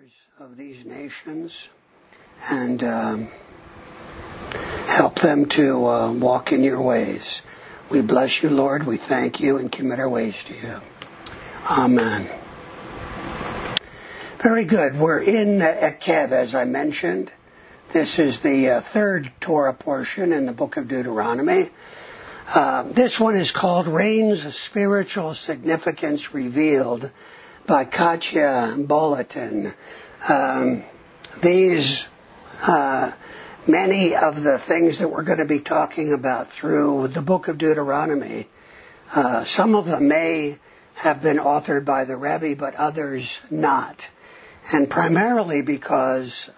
leaders of these nations and help them to walk in your ways. We bless you, Lord. We thank you and commit our ways to you. Amen. Very good. We're in Ekev, as I mentioned. This is the third Torah portion in the book of Deuteronomy. This one is called Rain's Spiritual Significance Revealed by Katya Bulletin. Many of the things that we're going to be talking about through the book of Deuteronomy, some of them may have been authored by the Rebbe, but others not. And primarily because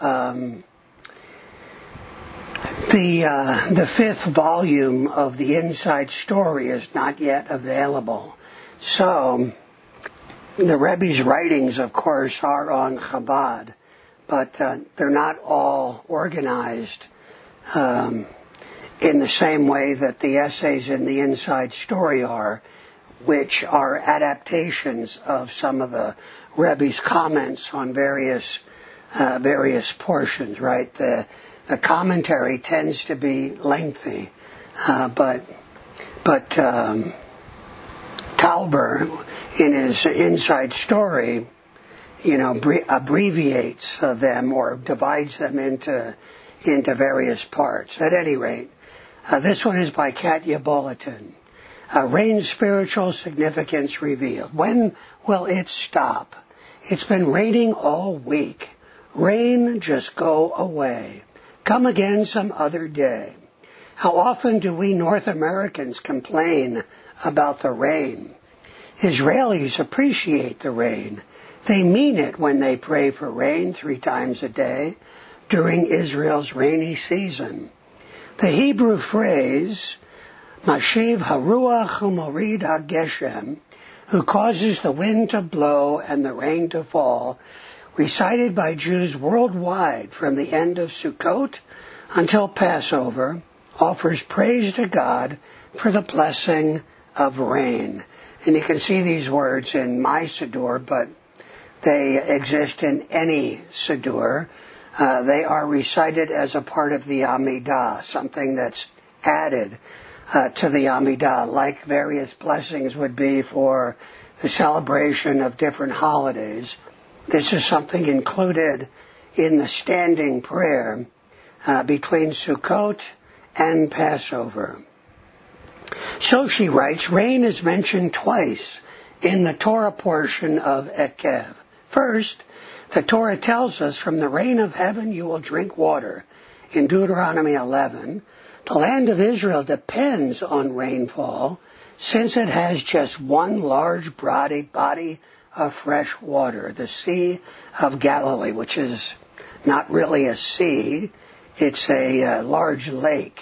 the fifth volume of the Inside Story is not yet available. So the Rebbe's writings, of course, are on Chabad, but they're not all organized in the same way that the essays in the Inside Story are, which are adaptations of some of the Rebbe's comments on various portions, right? The commentary tends to be lengthy, but Talber, in his Inside Story, abbreviates them or divides them into various parts. At any rate, this one is by Katya Bulletin. Rain's Spiritual Significance Revealed. When will it stop? It's been raining all week. Rain, just go away. Come again some other day. How often do we North Americans complain about the rain? Israelis appreciate the rain. They mean it when they pray for rain 3 times a day during Israel's rainy season. The Hebrew phrase, Mashiv Haruach Umorid HaGeshem, who causes the wind to blow and the rain to fall, recited by Jews worldwide from the end of Sukkot until Passover, offers praise to God for the blessing of rain. And you can see these words in my Siddur, but they exist in any Siddur. They are recited as a part of the Amidah, something that's added to the Amidah, like various blessings would be for the celebration of different holidays. This is something included in the standing prayer between Sukkot and Passover. So she writes, rain is mentioned twice in the Torah portion of Ekev. First, the Torah tells us, from the rain of heaven you will drink water. In Deuteronomy 11, the land of Israel depends on rainfall since it has just one large body of fresh water, the Sea of Galilee, which is not really a sea, it's a large lake.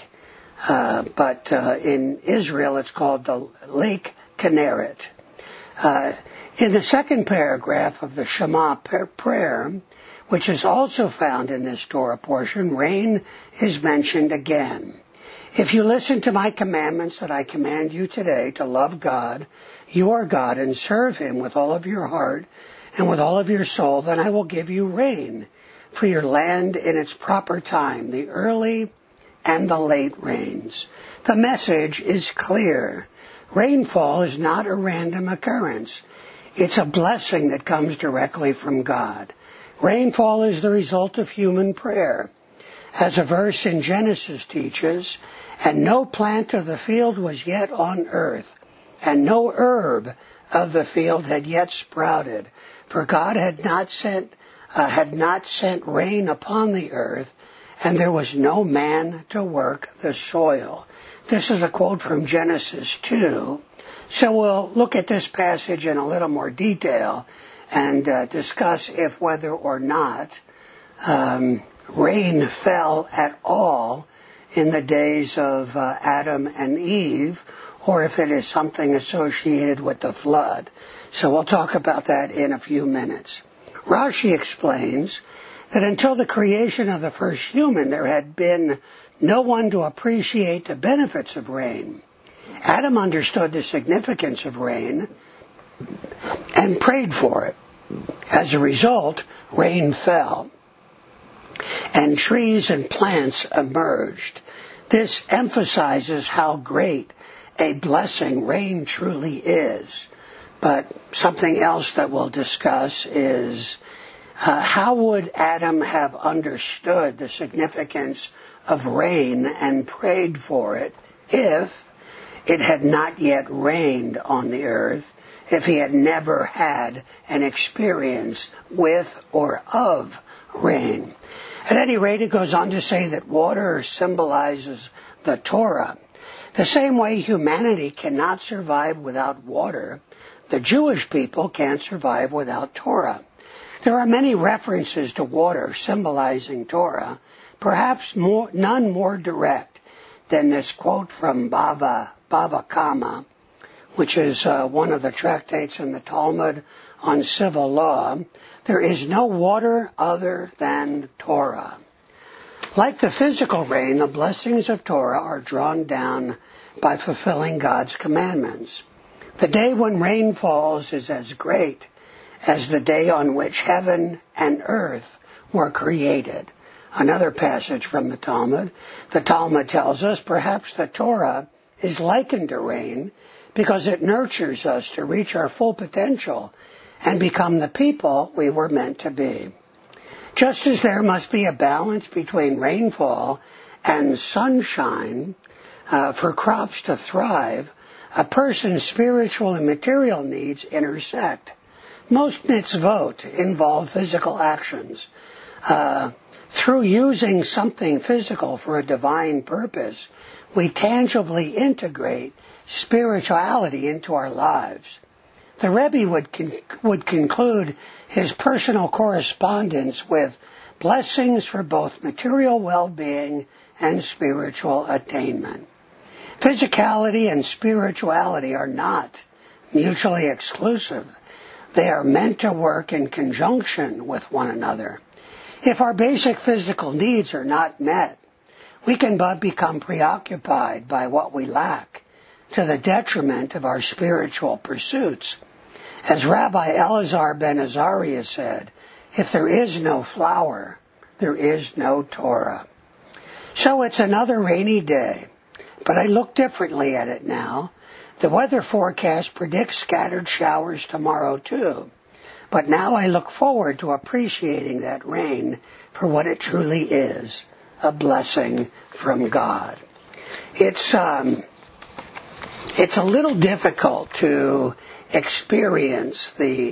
But in Israel it's called the Lake Kinneret. In the second paragraph of the Shema prayer, which is also found in this Torah portion, rain is mentioned again. If you listen to my commandments that I command you today to love God, your God, and serve Him with all of your heart and with all of your soul, then I will give you rain for your land in its proper time, the early and the late rains. The message is clear. Rainfall is not a random occurrence. It's a blessing that comes directly from God. Rainfall is the result of human prayer. As a verse in Genesis teaches, and no plant of the field was yet on earth, and no herb of the field had yet sprouted, for God had not sent rain upon the earth, and there was no man to work the soil. This is a quote from Genesis 2. So we'll look at this passage in a little more detail and discuss if whether or not rain fell at all in the days of Adam and Eve, or if it is something associated with the flood. So we'll talk about that in a few minutes. Rashi explains that until the creation of the first human, there had been no one to appreciate the benefits of rain. Adam understood the significance of rain and prayed for it. As a result, rain fell, and trees and plants emerged. This emphasizes how great a blessing rain truly is. But something else that we'll discuss is how would Adam have understood the significance of rain and prayed for it if it had not yet rained on the earth, if he had never had an experience with or of rain? At any rate, it goes on to say that water symbolizes the Torah. The same way humanity cannot survive without water, the Jewish people can't survive without Torah. There are many references to water symbolizing Torah, perhaps none more direct than this quote from Bava Kama, which is one of the tractates in the Talmud on civil law. There is no water other than Torah. Like the physical rain, the blessings of Torah are drawn down by fulfilling God's commandments. The day when rain falls is as great as the day on which heaven and earth were created. Another passage from the Talmud. The Talmud tells us perhaps the Torah is likened to rain because it nurtures us to reach our full potential and become the people we were meant to be. Just as there must be a balance between rainfall and sunshine for crops to thrive, a person's spiritual and material needs intersect. Most mitzvot involve physical actions. Through using something physical for a divine purpose, we tangibly integrate spirituality into our lives. The Rebbe would conclude his personal correspondence with blessings for both material well-being and spiritual attainment. Physicality and spirituality are not mutually exclusive. They are meant to work in conjunction with one another. If our basic physical needs are not met, we can but become preoccupied by what we lack, to the detriment of our spiritual pursuits. As Rabbi Elazar ben Azariah said, if there is no flower, there is no Torah. So it's another rainy day, but I look differently at it now. The weather forecast predicts scattered showers tomorrow too, but now I look forward to appreciating that rain for what it truly is, a blessing from God. It's a little difficult to experience the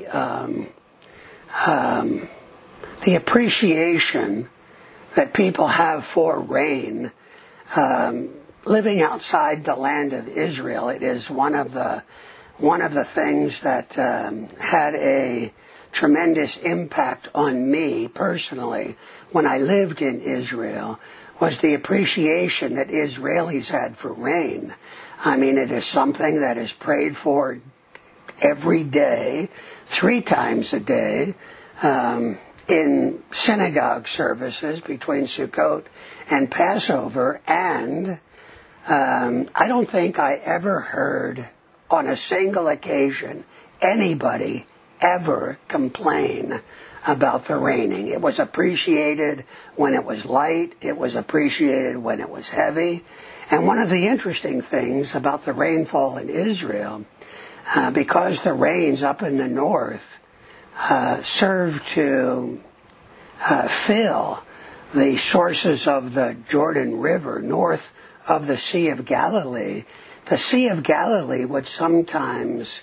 appreciation that people have for rain. Living outside the land of Israel, it is one of the things that had a tremendous impact on me personally when I lived in Israel, was the appreciation that Israelis had for rain. I mean, it is something that is prayed for every day, 3 times a day, in synagogue services between Sukkot and Passover, and I don't think I ever heard on a single occasion anybody ever complain about the raining. It was appreciated when it was light. It was appreciated when it was heavy. And one of the interesting things about the rainfall in Israel, because the rains up in the north serve to fill the sources of the Jordan River north of the Sea of Galilee, the Sea of Galilee would sometimes,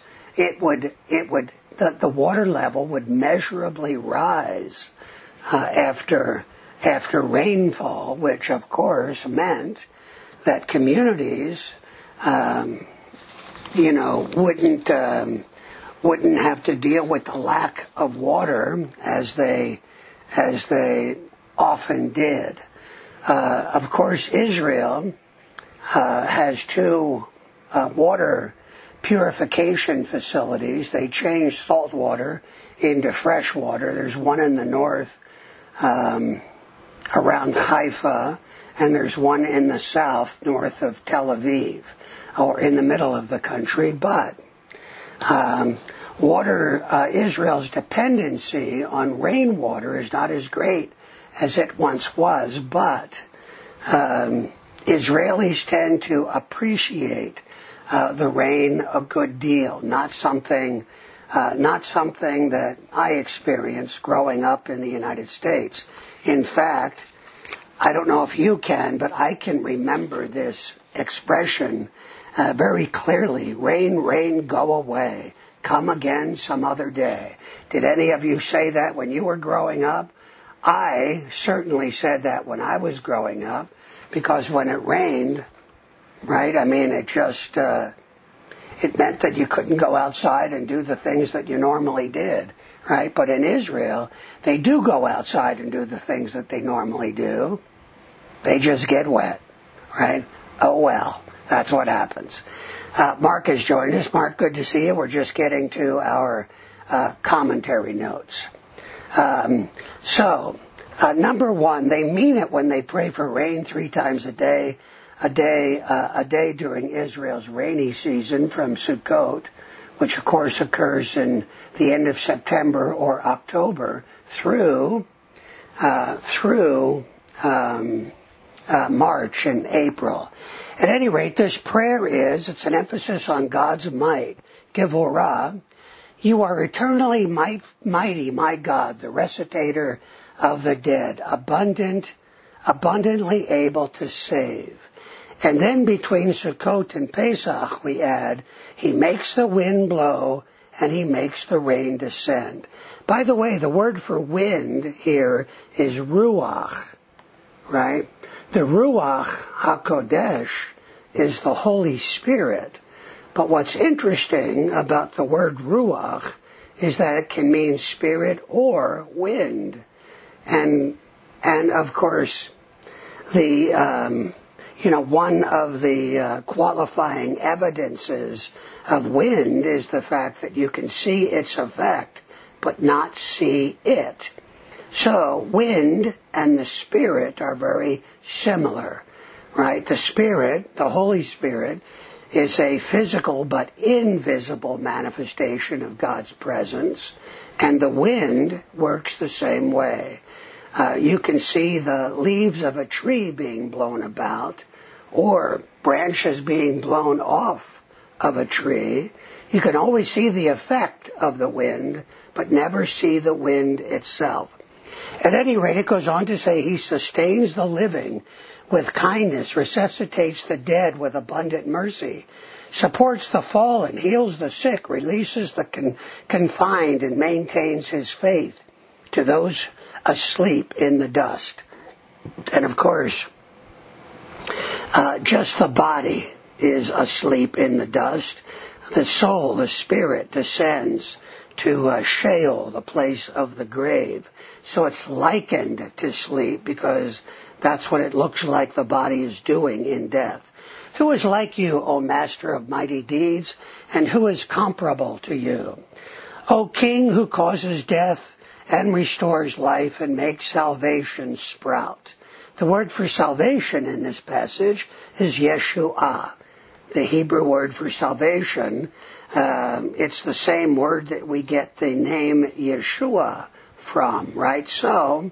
the water level would measurably rise after rainfall, which of course meant that communities, wouldn't have to deal with the lack of water as they often did. Of course, Israel has 2 water purification facilities. They change salt water into fresh water. There's one in the north around Haifa, and there's one in the south north of Tel Aviv, or in the middle of the country. But Israel's dependency on rainwater is not as great as it once was, but Israelis tend to appreciate the rain a good deal. Not something that I experienced growing up in the United States. In fact, I don't know if you can, but I can remember this expression very clearly. Rain, rain, go away. Come again some other day. Did any of you say that when you were growing up? I certainly said that when I was growing up, because when it rained, right, I mean, it just, it meant that you couldn't go outside and do the things that you normally did, right? But in Israel, they do go outside and do the things that they normally do. They just get wet, right? Oh, well, that's what happens. Mark has joined us. Mark, good to see you. We're just getting to our commentary notes. Number one, they mean it when they pray for rain 3 times a day during Israel's rainy season from Sukkot, which of course occurs in the end of September or October through March and April. At any rate, this prayer it's an emphasis on God's might. Givorah, you are eternally mighty, my God, the recitator of the dead, abundantly able to save. And then between Sukkot and Pesach, we add, he makes the wind blow and he makes the rain descend. By the way, the word for wind here is ruach, right? The Ruach HaKodesh is the Holy Spirit. But what's interesting about the word Ruach is that it can mean spirit or wind. And of course, one of the qualifying evidences of wind is the fact that you can see its effect, but not see it. So, wind and the Spirit are very similar, right? The Spirit, the Holy Spirit, is a physical but invisible manifestation of God's presence, and the wind works the same way. You can see the leaves of a tree being blown about, or branches being blown off of a tree. You can always see the effect of the wind, but never see the wind itself. At any rate, it goes on to say he sustains the living with kindness, resuscitates the dead with abundant mercy, supports the fallen, heals the sick, releases the confined, and maintains his faith to those asleep in the dust. And of course, just the body is asleep in the dust. The soul, the spirit, descends to Sheol, the place of the grave. So it's likened to sleep because that's what it looks like the body is doing in death. Who is like you, O Master of mighty deeds, and who is comparable to you? O King who causes death and restores life and makes salvation sprout. The word for salvation in this passage is Yeshua. The Hebrew word for salvation, it's the same word that we get the name Yeshua from, right? So,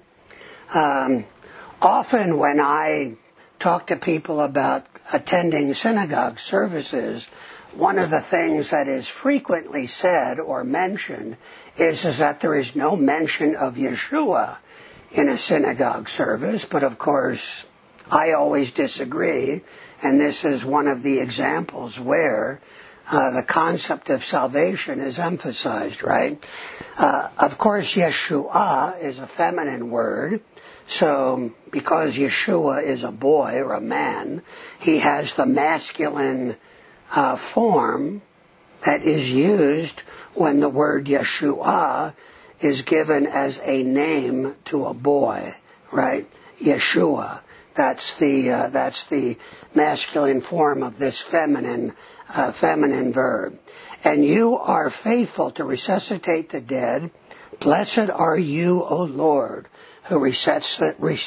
often when I talk to people about attending synagogue services, one of the things that is frequently said or mentioned is that there is no mention of Yeshua in a synagogue service, but of course, I always disagree, and this is one of the examples where the concept of salvation is emphasized, right? Of course, Yeshua is a feminine word, so because Yeshua is a boy or a man, he has the masculine form that is used when the word Yeshua is given as a name to a boy, right? Yeshua. That's the masculine form of this feminine verb. And you are faithful to resuscitate the dead. Blessed are you, O Lord, who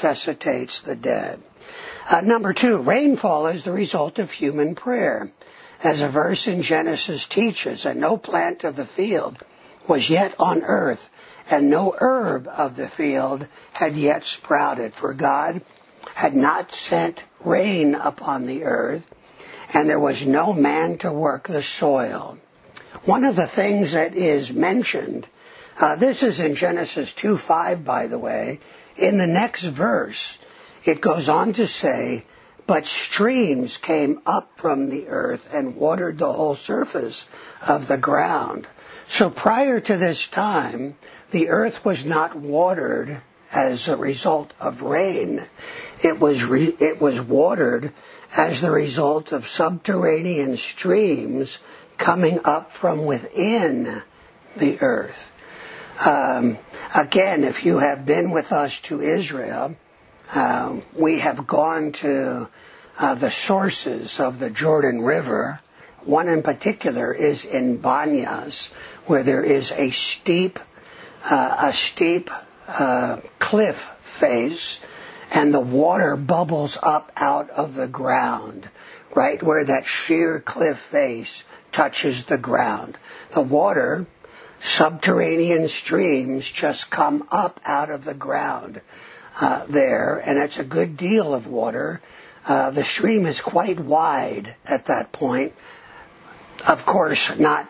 resuscitates the dead. Number 2, rainfall is the result of human prayer. as a verse in Genesis teaches, and no plant of the field was yet on earth, and no herb of the field had yet sprouted, for God had not sent rain upon the earth, and there was no man to work the soil. One of the things that is mentioned, this is in Genesis 2:5, by the way. In the next verse, it goes on to say, but streams came up from the earth and watered the whole surface of the ground. So prior to this time, the earth was not watered as a result of rain. It was watered as the result of subterranean streams coming up from within the earth. Again, if you have been with us to Israel, we have gone to the sources of the Jordan River. One in particular is in Banyas, where there is a steep cliff face, and the water bubbles up out of the ground, right where that sheer cliff face touches the ground. The water, subterranean streams, just come up out of the ground there, and it's a good deal of water. The stream is quite wide at that point. Of course, not.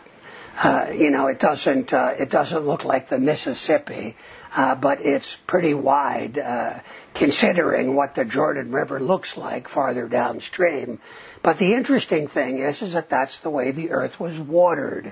It doesn't look like the Mississippi, but it's pretty wide, considering what the Jordan River looks like farther downstream. But the interesting thing is that that's the way the earth was watered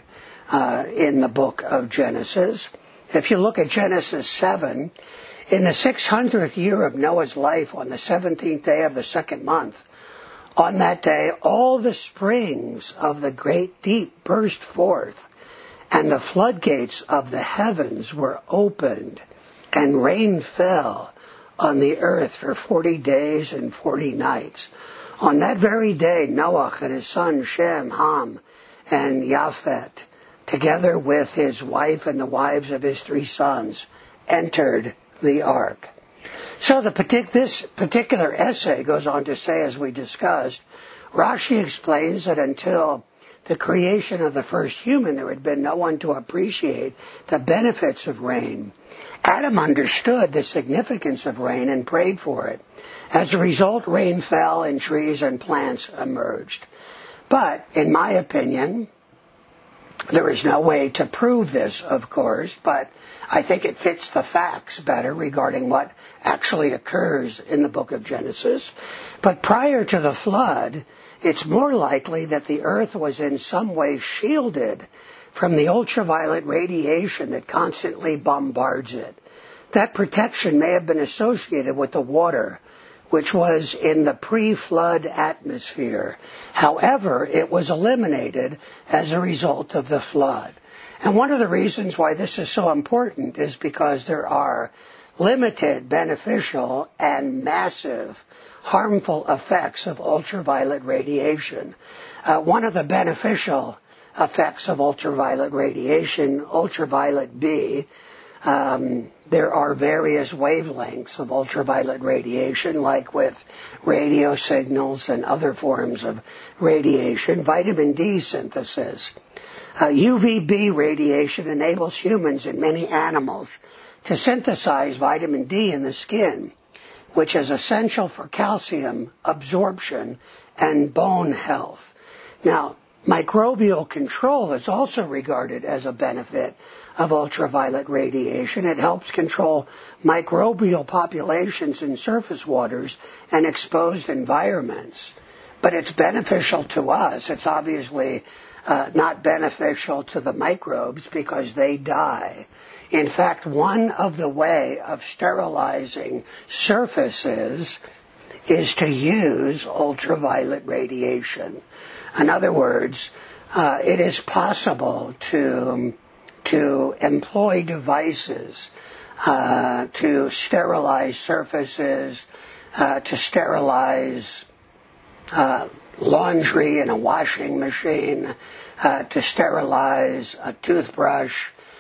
in the book of Genesis. If you look at Genesis 7, in the 600th year of Noah's life, on the 17th day of the second month, on that day, all the springs of the great deep burst forth, and the floodgates of the heavens were opened, and rain fell on the earth for 40 days and 40 nights. On that very day, Noah and his son Shem, Ham, and Japheth, together with his wife and the wives of his 3 sons, entered the ark. So this particular essay goes on to say, as we discussed, Rashi explains that until the creation of the first human, there had been no one to appreciate the benefits of rain. Adam understood the significance of rain and prayed for it. As a result, rain fell and trees and plants emerged. But, in my opinion, there is no way to prove this, of course, but I think it fits the facts better regarding what actually occurs in the book of Genesis. But prior to the flood, it's more likely that the earth was in some way shielded from the ultraviolet radiation that constantly bombards it. That protection may have been associated with the water, which was in the pre-flood atmosphere. However, it was eliminated as a result of the flood. And one of the reasons why this is so important is because there are limited beneficial and massive harmful effects of ultraviolet radiation. One of the beneficial effects of ultraviolet radiation, ultraviolet B, there are various wavelengths of ultraviolet radiation, like with radio signals and other forms of radiation. Vitamin D synthesis. UVB radiation enables humans and many animals to synthesize vitamin D in the skin, which is essential for calcium absorption and bone health. Now, microbial control is also regarded as a benefit of ultraviolet radiation. It helps control microbial populations in surface waters and exposed environments. But it's beneficial to us. It's obviously not beneficial to the microbes because they die. In fact, one of the way of sterilizing surfaces is to use ultraviolet radiation. In other words, it is possible to employ devices to sterilize surfaces, to sterilize laundry in a washing machine, to sterilize a toothbrush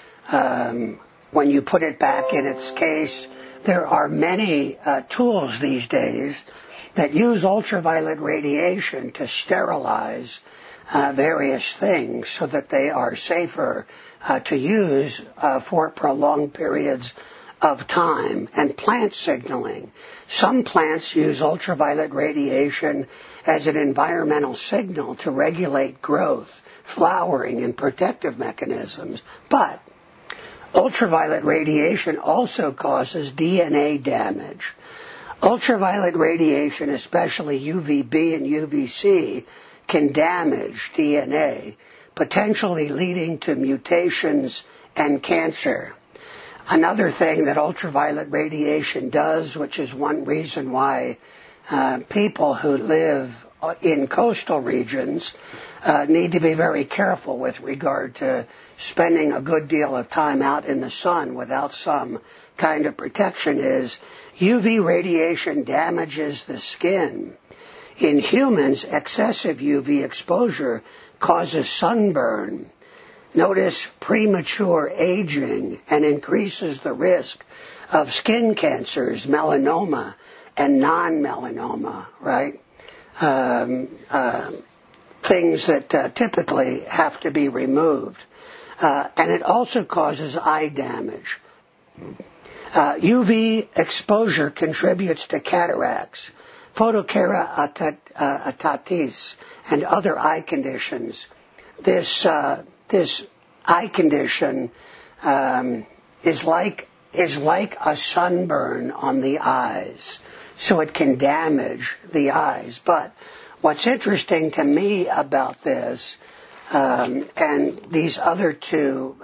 when you put it back in its case. There are many tools these days that use ultraviolet radiation to sterilize various things so that they are safer to use for prolonged periods of time, and plant signaling. Some plants use ultraviolet radiation as an environmental signal to regulate growth, flowering, and protective mechanisms. But ultraviolet radiation also causes DNA damage. Ultraviolet radiation, especially UVB and UVC, can damage DNA, potentially leading to mutations and cancer. Another thing that ultraviolet radiation does, which is one reason why people who live in coastal regions need to be very careful with regard to spending a good deal of time out in the sun without some kind of protection, is UV radiation damages the skin. In humans, excessive UV exposure causes sunburn. Notice premature aging, and increases the risk of skin cancers, melanoma, and non-melanoma, right? Things that typically have to be removed. And it also causes eye damage. UV exposure contributes to cataracts, photokeratitis, and other eye conditions. This eye condition is like a sunburn on the eyes, so it can damage the eyes. But what's interesting to me about this and these other two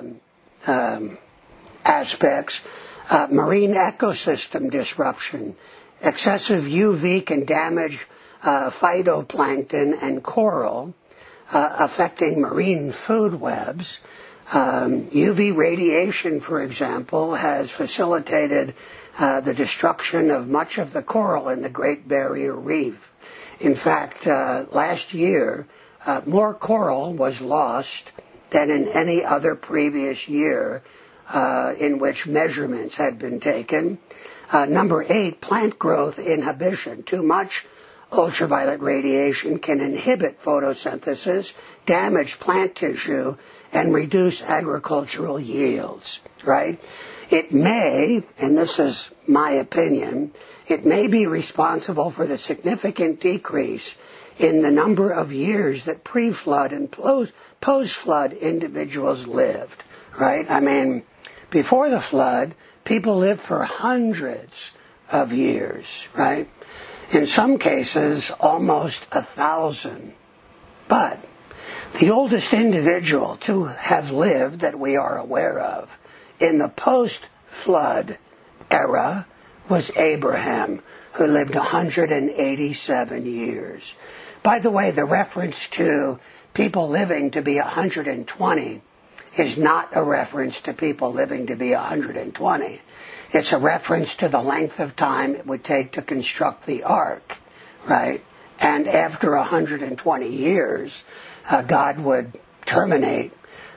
aspects, marine ecosystem disruption. Excessive UV can damage phytoplankton and coral, affecting marine food webs. UV radiation, for example, has facilitated the destruction of much of the coral in the Great Barrier Reef. In fact, last year, more coral was lost than in any other previous year in which measurements had been taken. Number 8, plant growth inhibition. Too much ultraviolet radiation can inhibit photosynthesis, damage plant tissue, and reduce agricultural yields, right? It may, and this is my opinion, it may be responsible for the significant decrease in the number of years that pre-flood and post-flood individuals lived, right? I mean, before the flood, people lived for hundreds of years, right? In some cases, almost 1,000. But the oldest individual to have lived that we are aware of in the post-flood era was Abraham, who lived 187 years. By the way, the reference to people living to be 120 is not a reference to people living to be 120. It's a reference to the length of time it would take to construct the ark, right? And after 120 years, God would terminate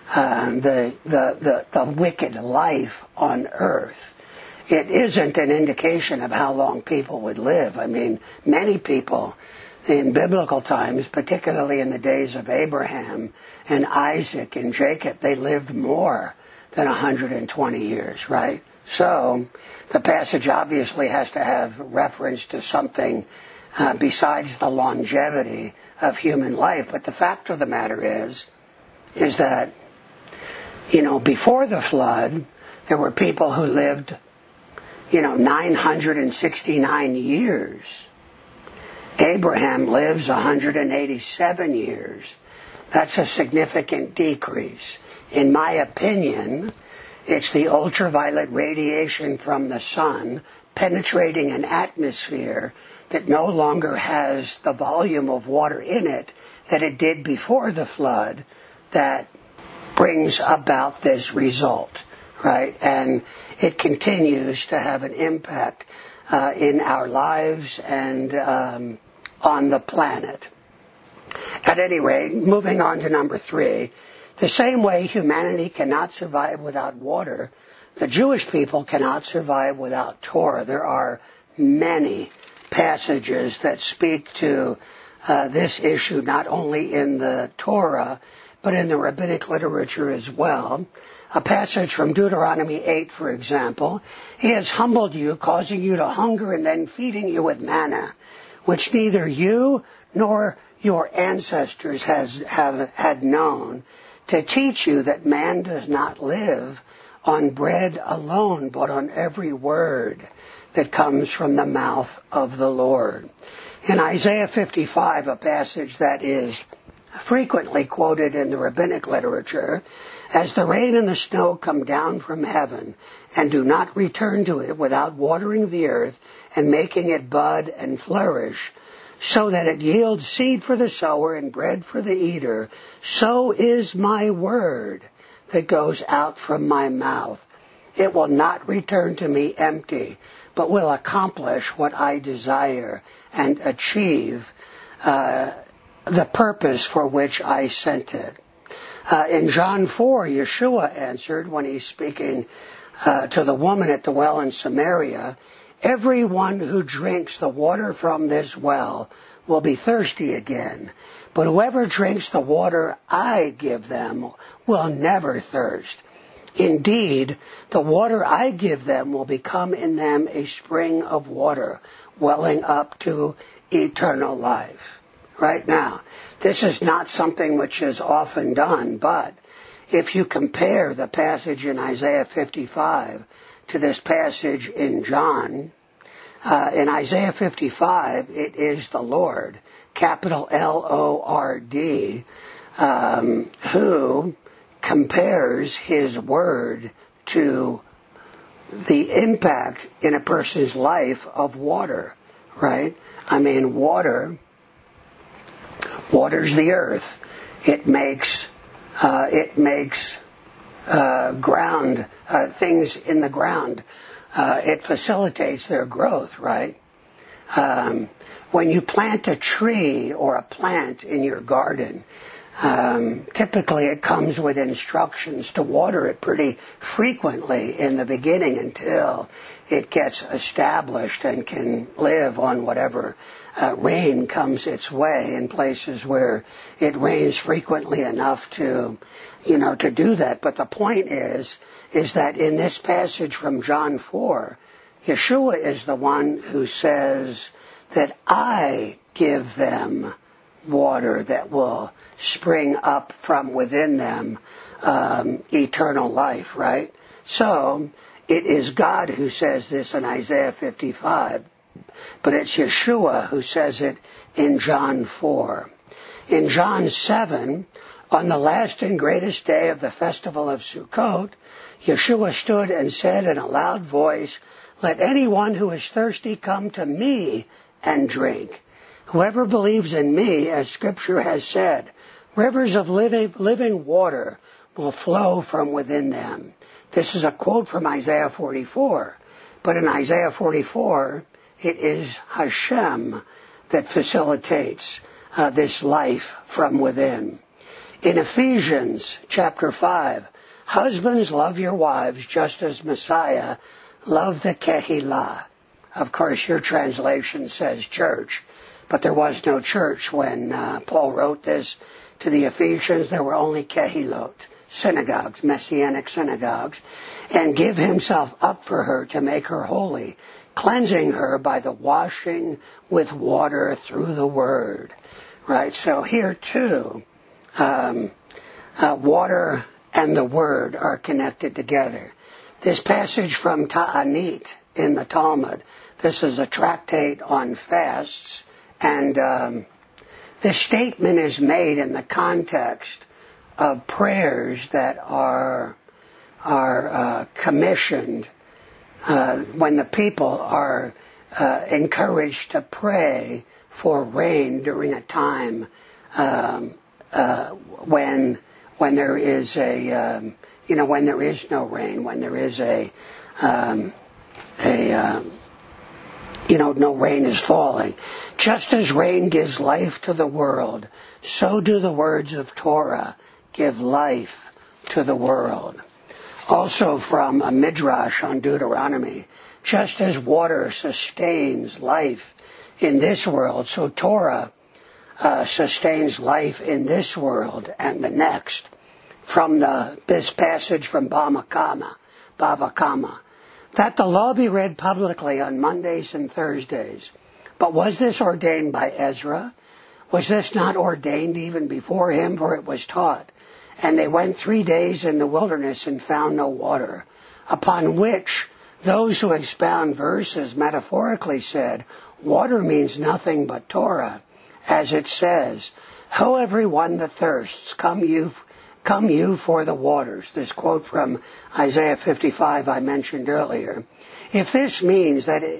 the wicked life on earth. It isn't an indication of how long people would live. I mean, many people in biblical times, particularly in the days of Abraham and Isaac and Jacob, they lived more than 120 years, right? So the passage obviously has to have reference to something besides the longevity of human life. But the fact of the matter is that, before the flood, there were people who lived, 969 years. Abraham lives 187 years. That's a significant decrease. In my opinion, it's the ultraviolet radiation from the sun penetrating an atmosphere that no longer has the volume of water in it that it did before the flood that brings about this result, right? And it continues to have an impact in our lives and on the planet. At any rate, moving on to number 3, the same way humanity cannot survive without water, the Jewish people cannot survive without Torah. There are many passages that speak to this issue not only in the Torah, but in the rabbinic literature as well. A passage from Deuteronomy 8, for example. He has humbled you, causing you to hunger, and then feeding you with manna, which neither you nor your ancestors have had known, to teach you that man does not live on bread alone, but on every word that comes from the mouth of the Lord. In Isaiah 55, a passage that is frequently quoted in the rabbinic literature, as the rain and the snow come down from heaven and do not return to it without watering the earth and making it bud and flourish, so that it yields seed for the sower and bread for the eater, so is my word that goes out from my mouth. It will not return to me empty, but will accomplish what I desire and achieve the purpose for which I sent it. In John 4, Yeshua answered when he's speaking to the woman at the well in Samaria, everyone who drinks the water from this well will be thirsty again, but whoever drinks the water I give them will never thirst. Indeed, the water I give them will become in them a spring of water, welling up to eternal life. Right now, this is not something which is often done, but if you compare the passage in Isaiah 55 to this passage in John, in Isaiah 55, it is the Lord, capital L-O-R-D, who compares his word to the impact in a person's life of water, right? I mean, waters the earth. It makes ground, things in the ground. It facilitates their growth, right? When you plant a tree or a plant in your garden, typically it comes with instructions to water it pretty frequently in the beginning until it gets established and can live on whatever rain comes its way in places where it rains frequently enough to do that. But the point is that in this passage from John 4, Yeshua is the one who says that I give them water that will spring up from within them eternal life, right? So it is God who says this in Isaiah 55, but it's Yeshua who says it in John 4. In John 7, on the last and greatest day of the festival of Sukkot, Yeshua stood and said in a loud voice, "Let anyone who is thirsty come to me and drink. Whoever believes in me, as Scripture has said, rivers of living water will flow from within them." This is a quote from Isaiah 44. But in Isaiah 44, it is Hashem that facilitates this life from within. In Ephesians chapter 5, husbands, love your wives just as Messiah loved the Kehillah. Of course, your translation says church, but there was no church when Paul wrote this to the Ephesians. There were only Kehilot, synagogues, messianic synagogues, and give himself up for her to make her holy, cleansing her by the washing with water through the word. Right, so here too, water and the word are connected together. This passage from Ta'anit in the Talmud, this is a tractate on fasts, and this statement is made in the context of prayers that are commissioned when the people are encouraged to pray for rain during a time when there is when there is no rain, when there is no rain is falling. Just as rain gives life to the world, so do the words of Torah give life to the world. Also from a midrash on Deuteronomy, just as water sustains life in this world, so Torah sustains life in this world and the next. From this passage from Bava Kama, that the law be read publicly on Mondays and Thursdays. But was this ordained by Ezra? Was this not ordained even before him? For it was taught. And they went 3 days in the wilderness and found no water. Upon which those who expound verses metaphorically said, water means nothing but Torah, as it says, Ho everyone that thirsts, come you for the waters. This quote from Isaiah 55 I mentioned earlier. If this means that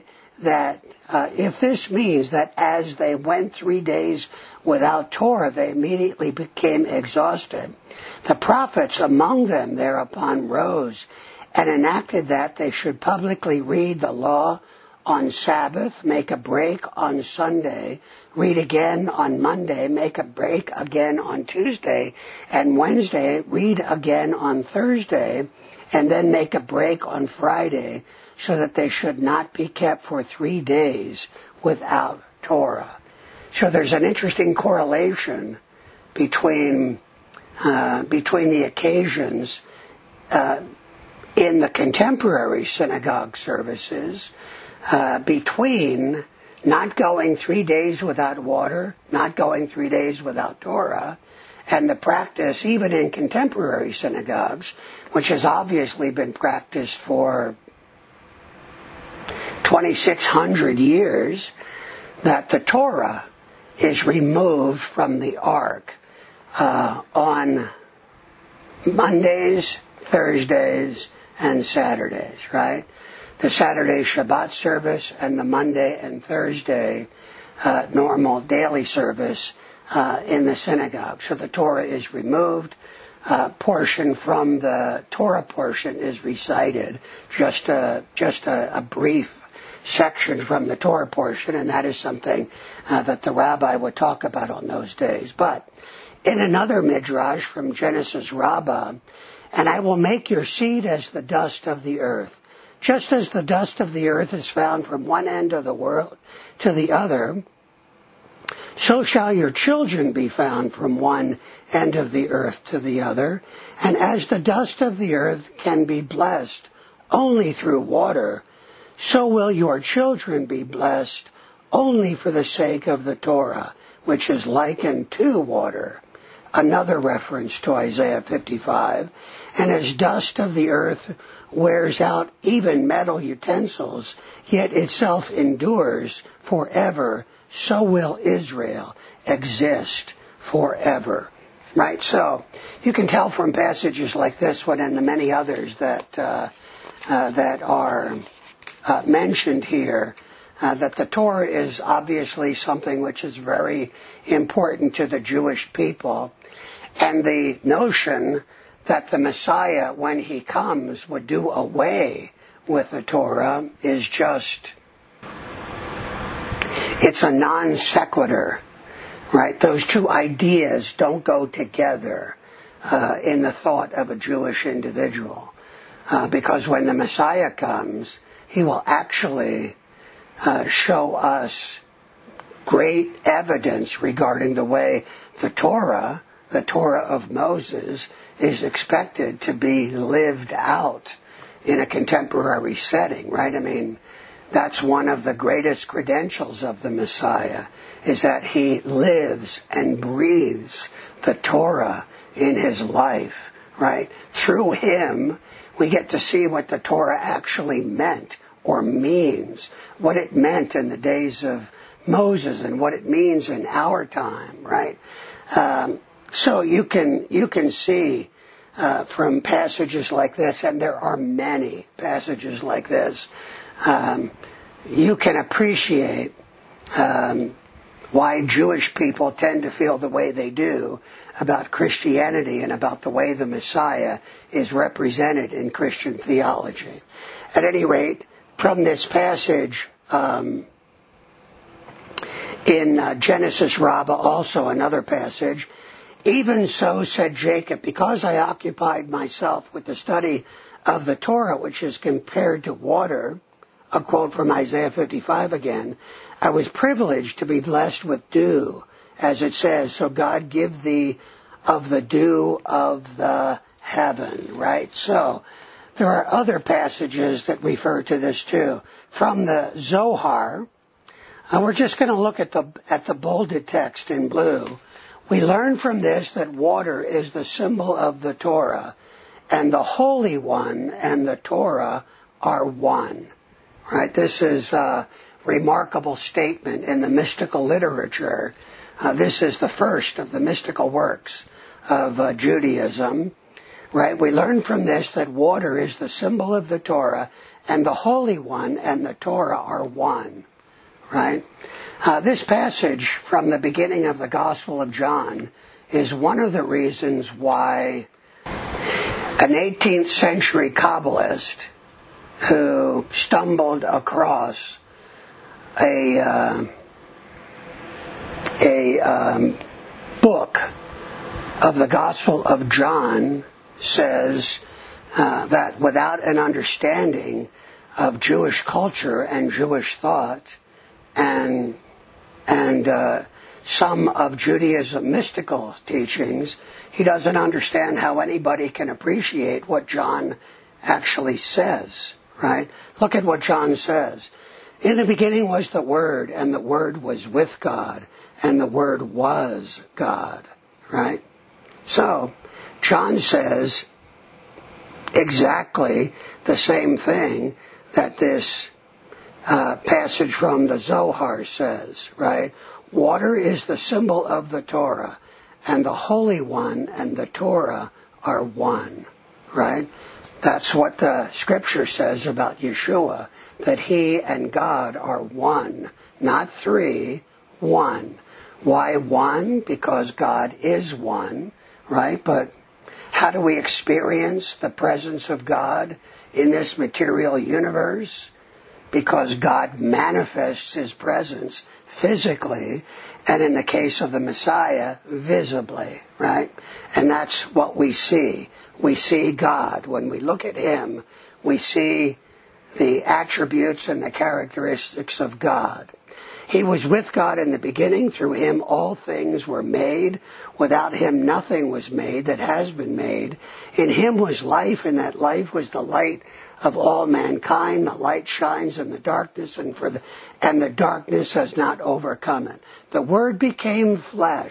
as they went 3 days without Torah, they immediately became exhausted, the prophets among them thereupon rose and enacted that they should publicly read the law on Sabbath, make a break on Sunday, read again on Monday, make a break again on Tuesday, and Wednesday, read again on Thursday, and then make a break on Friday, so that they should not be kept for 3 days without Torah. So there's an interesting correlation between the occasions in the contemporary synagogue services, between not going 3 days without water, not going 3 days without Torah, and the practice, even in contemporary synagogues, which has obviously been practiced for 2,600 years, that the Torah is removed from the ark on Mondays, Thursdays, and Saturdays, right? The Saturday Shabbat service and the Monday and Thursday normal daily service in the synagogue. So the Torah is removed. Portion from the Torah portion is recited, just a brief section from the Torah portion, and that is something that the rabbi would talk about on those days. But in another midrash from Genesis Rabbah, and I will make your seed as the dust of the earth. Just as the dust of the earth is found from one end of the world to the other, so shall your children be found from one end of the earth to the other. And as the dust of the earth can be blessed only through water, so will your children be blessed only for the sake of the Torah, which is likened to water. Another reference to Isaiah 55. And as dust of the earth wears out even metal utensils, yet itself endures forever, so will Israel exist forever. Right? So you can tell from passages like this one and the many others that are mentioned here, that the Torah is obviously something which is very important to the Jewish people. And the notion that the Messiah, when he comes, would do away with the Torah is just, it's a non sequitur, right? Those two ideas don't go together in the thought of a Jewish individual. Because when the Messiah comes, he will actually show us great evidence regarding the way the Torah of Moses, is expected to be lived out in a contemporary setting, right? I mean, that's one of the greatest credentials of the Messiah, is that he lives and breathes the Torah in his life, right? Through him, we get to see what the Torah actually meant or means, what it meant in the days of Moses and what it means in our time, right? So you can see from passages like this, and there are many passages like this, you can appreciate why Jewish people tend to feel the way they do about Christianity and about the way the Messiah is represented in Christian theology. At any rate, from this passage in Genesis Rabbah, also another passage, even so said Jacob, because I occupied myself with the study of the Torah, which is compared to water, a quote from Isaiah 55 again, I was privileged to be blessed with dew as it says, so God give thee of the dew of the heaven, right? So there are other passages that refer to this too. From the Zohar, we're just going to look at the bolded text in blue. We learn from this that water is the symbol of the Torah, and the Holy One and the Torah are one. Right? This is a remarkable statement in the mystical literature. This is the first of the mystical works of Judaism. Right? We learn from this that water is the symbol of the Torah, and the Holy One and the Torah are one. Right? This passage from the beginning of the Gospel of John is one of the reasons why an 18th century Kabbalist who stumbled across a book of the Gospel of John says that without an understanding of Jewish culture and Jewish thought and some of Judaism mystical teachings, he doesn't understand how anybody can appreciate what John actually says, right? Look at what John says. In the beginning was the Word, and the Word was with God, and the Word was God, right? So, John says exactly the same thing that this passage from the Zohar says, right? Water is the symbol of the Torah, and the Holy One and the Torah are one, right? That's what the Scripture says about Yeshua, that He and God are one, not three, one. Why one? Because God is one, right? But how do we experience the presence of God in this material universe? Because God manifests His presence physically, and in the case of the Messiah, visibly, right? And that's what we see. We see God. When we look at Him, we see the attributes and the characteristics of God. He was with God in the beginning. Through Him all things were made. Without Him nothing was made that has been made. In Him was life, and that life was the light of all mankind. The light shines in the darkness, and the darkness has not overcome it. The Word became flesh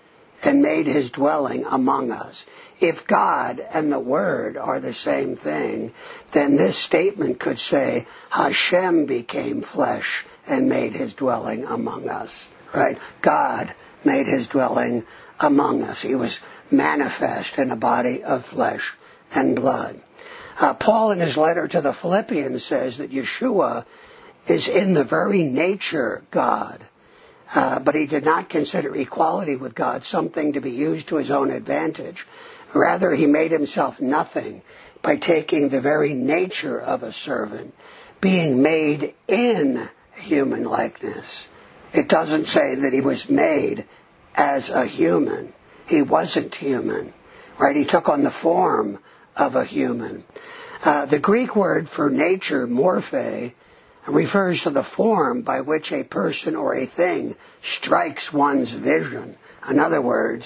and made His dwelling among us. If God and the Word are the same thing, then this statement could say, Hashem became flesh and made His dwelling among us. Right? God made His dwelling among us. He was manifest in a body of flesh and blood. Paul, in his letter to the Philippians, says that Yeshua is in the very nature God. But he did not consider equality with God something to be used to his own advantage. Rather, he made himself nothing by taking the very nature of a servant, being made in human likeness. It doesn't say that he was made as a human. He wasn't human, right? He took on the form of a human. The Greek word for nature, morphe, refers to the form by which a person or a thing strikes one's vision. In other words,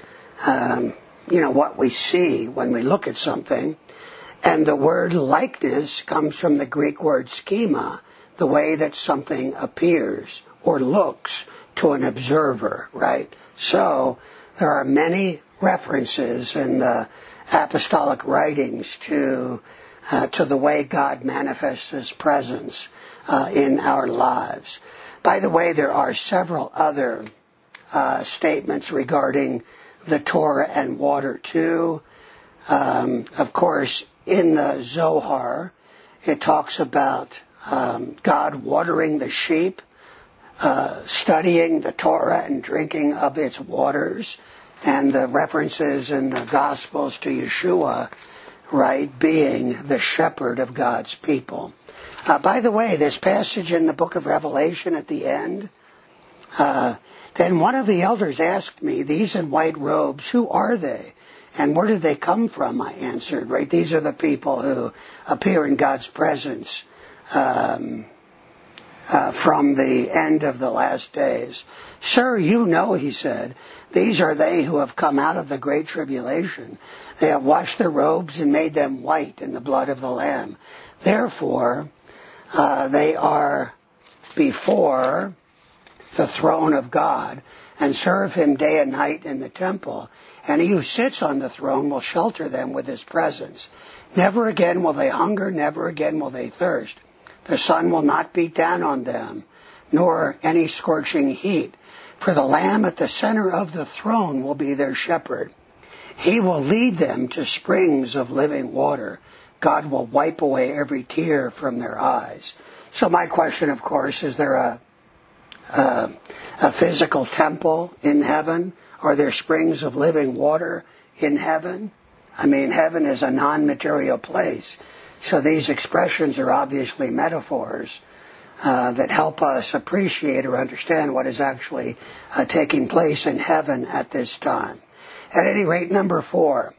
what we see when we look at something. And the word likeness comes from the Greek word schema, the way that something appears or looks to an observer, right? So there are many references in the apostolic writings to the way God manifests His presence in our lives. By the way, there are several other statements regarding the Torah and water too. Of course, in the Zohar, it talks about God watering the sheep, studying the Torah and drinking of its waters, and the references in the Gospels to Yeshua, right, being the shepherd of God's people. By the way, this passage in the book of Revelation at the end, then one of the elders asked me, these in white robes, who are they? And where did they come from? I answered, right? These are the people who appear in God's presence from the end of the last days. Sir, you know, he said, these are they who have come out of the great tribulation. They have washed their robes and made them white in the blood of the Lamb. Therefore, they are before the throne of God and serve him day and night in the temple. And he who sits on the throne will shelter them with his presence. Never again will they hunger, never again will they thirst. The sun will not beat down on them, nor any scorching heat. For the Lamb at the center of the throne will be their shepherd. He will lead them to springs of living water. God will wipe away every tear from their eyes. So my question, of course, is there a physical temple in heaven? Are there springs of living water in heaven? I mean, heaven is a non-material place. So these expressions are obviously metaphors that help us appreciate or understand what is actually taking place in heaven at this time. At any rate, number 4,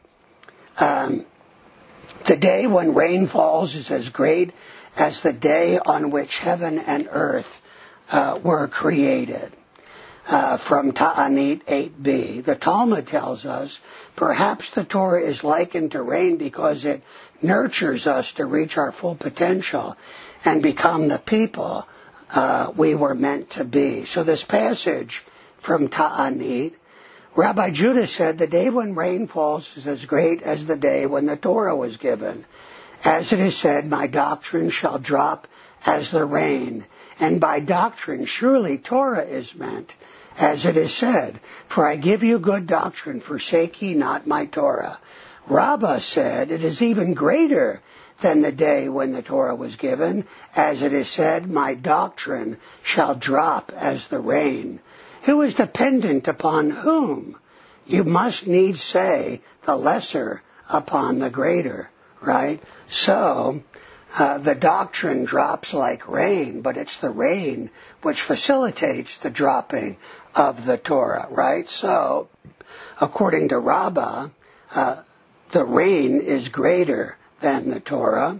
the day when rain falls is as great as the day on which heaven and earth were created. From Ta'anit 8b. The Talmud tells us, perhaps the Torah is likened to rain because it nurtures us to reach our full potential and become the people we were meant to be. So this passage from Ta'anit, Rabbi Judah said, the day when rain falls is as great as the day when the Torah was given. As it is said, my doctrine shall drop as the rain. And by doctrine, surely Torah is meant, as it is said, for I give you good doctrine, forsake ye not my Torah. Rabbah said, it is even greater than the day when the Torah was given, as it is said, my doctrine shall drop as the rain. Who is dependent upon whom? You must needs say the lesser upon the greater, right? So, the doctrine drops like rain, but it's the rain which facilitates the dropping of the Torah, right? So, according to Rabbah, the rain is greater than the Torah.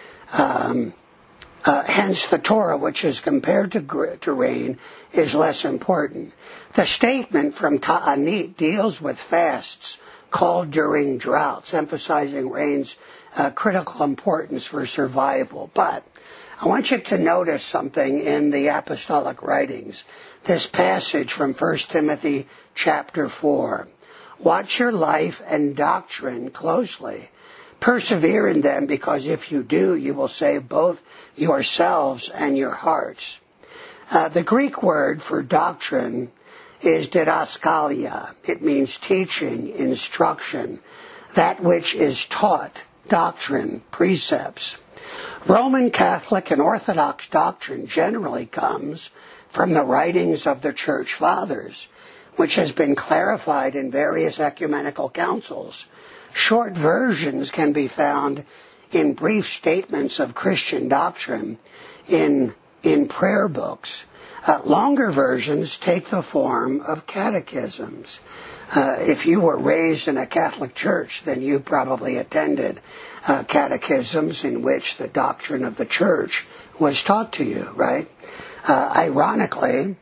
Hence, the Torah, which is compared to rain, is less important. The statement from Ta'anit deals with fasts called during droughts, emphasizing rain's critical importance for survival. But I want you to notice something in the apostolic writings. This passage from 1 Timothy chapter 4. Watch your life and doctrine closely. Persevere in them, because if you do, you will save both yourselves and your hearts. The Greek word for doctrine is didaskalia. It means teaching, instruction, that which is taught, doctrine, precepts. Roman Catholic and Orthodox doctrine generally comes from the writings of the Church Fathers, which has been clarified in various ecumenical councils. Short versions can be found in brief statements of Christian doctrine in prayer books. Longer versions take the form of catechisms. If you were raised in a Catholic church, then you probably attended catechisms in which the doctrine of the church was taught to you, right? Ironically,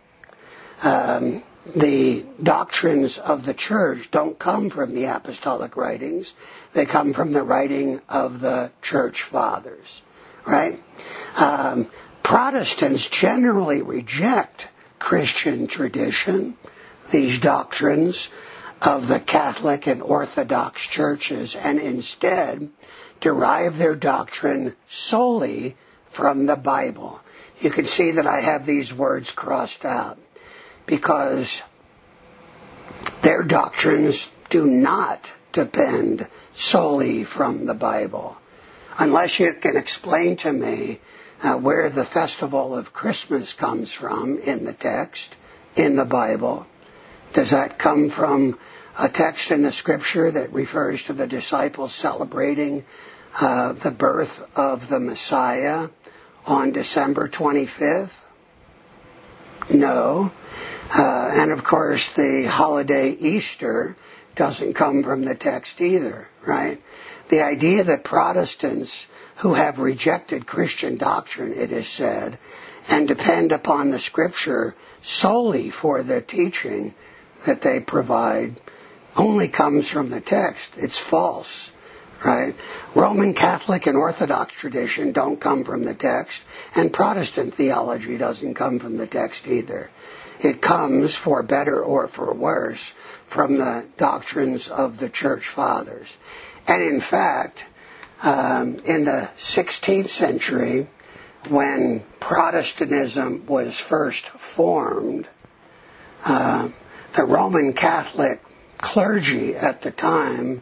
the doctrines of the church don't come from the apostolic writings. They come from the writing of the church fathers, right? Protestants generally reject Christian tradition, these doctrines of the Catholic and Orthodox churches, and instead derive their doctrine solely from the Bible. You can see that I have these words crossed out, because their doctrines do not depend solely from the Bible. Unless you can explain to me where the festival of Christmas comes from in the text, in the Bible. Does that come from a text in the Scripture that refers to the disciples celebrating the birth of the Messiah on December 25th? No. And of course, the holiday Easter doesn't come from the text either, right? The idea that Protestants who have rejected Christian doctrine, it is said, and depend upon the Scripture solely for the teaching that they provide only comes from the text. It's false, right? Roman Catholic and Orthodox tradition don't come from the text, and Protestant theology doesn't come from the text either. It comes, for better or for worse, from the doctrines of the Church Fathers. And in fact, in the 16th century, when Protestantism was first formed, the Roman Catholic clergy at the time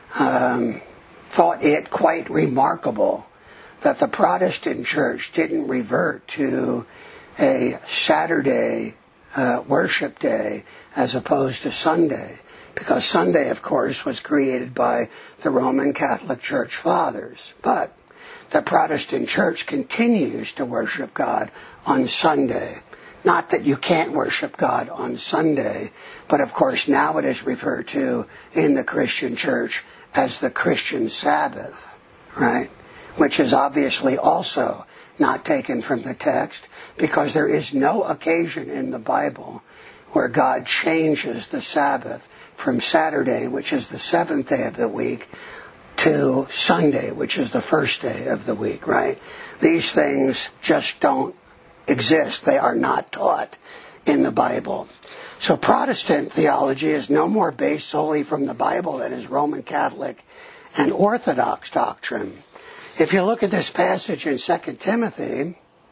thought it quite remarkable that the Protestant church didn't revert to a Saturday worship day as opposed to Sunday, because Sunday, of course, was created by the Roman Catholic Church Fathers. But the Protestant church continues to worship God on Sunday. Not that you can't worship God on Sunday, but of course now it is referred to in the Christian church as the Christian Sabbath, right? Which is obviously also not taken from the text, because there is no occasion in the Bible where God changes the Sabbath from Saturday, which is the seventh day of the week, to Sunday, which is the first day of the week, right? These things just don't exist. They are not taught in the Bible. So Protestant theology is no more based solely from the Bible than is Roman Catholic and Orthodox doctrine. If you look at this passage in 2 Timothy,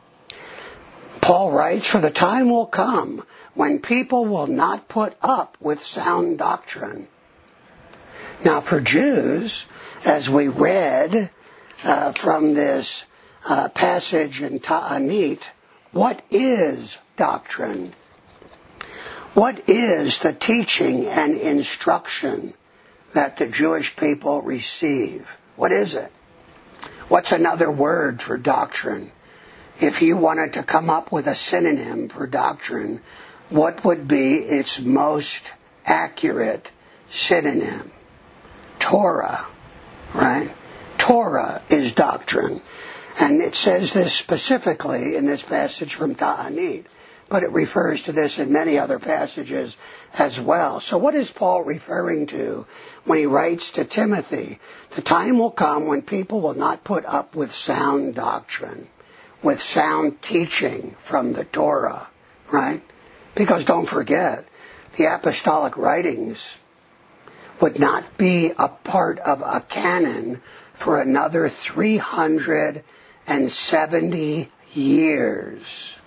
Paul writes, "For the time will come when people will not put up with sound doctrine." Now for Jews, as we read from this passage in Ta'anit, what is doctrine? What is the teaching and instruction that the Jewish people receive? What is it? What's another word for doctrine? If you wanted to come up with a synonym for doctrine, what would be its most accurate synonym? Torah, right? Torah is doctrine. And it says this specifically in this passage from Ta'anit, but it refers to this in many other passages as well. So what is Paul referring to when he writes to Timothy? The time will come when people will not put up with sound doctrine, with sound teaching from the Torah, right? Because don't forget, the apostolic writings would not be a part of a canon for another 370 years.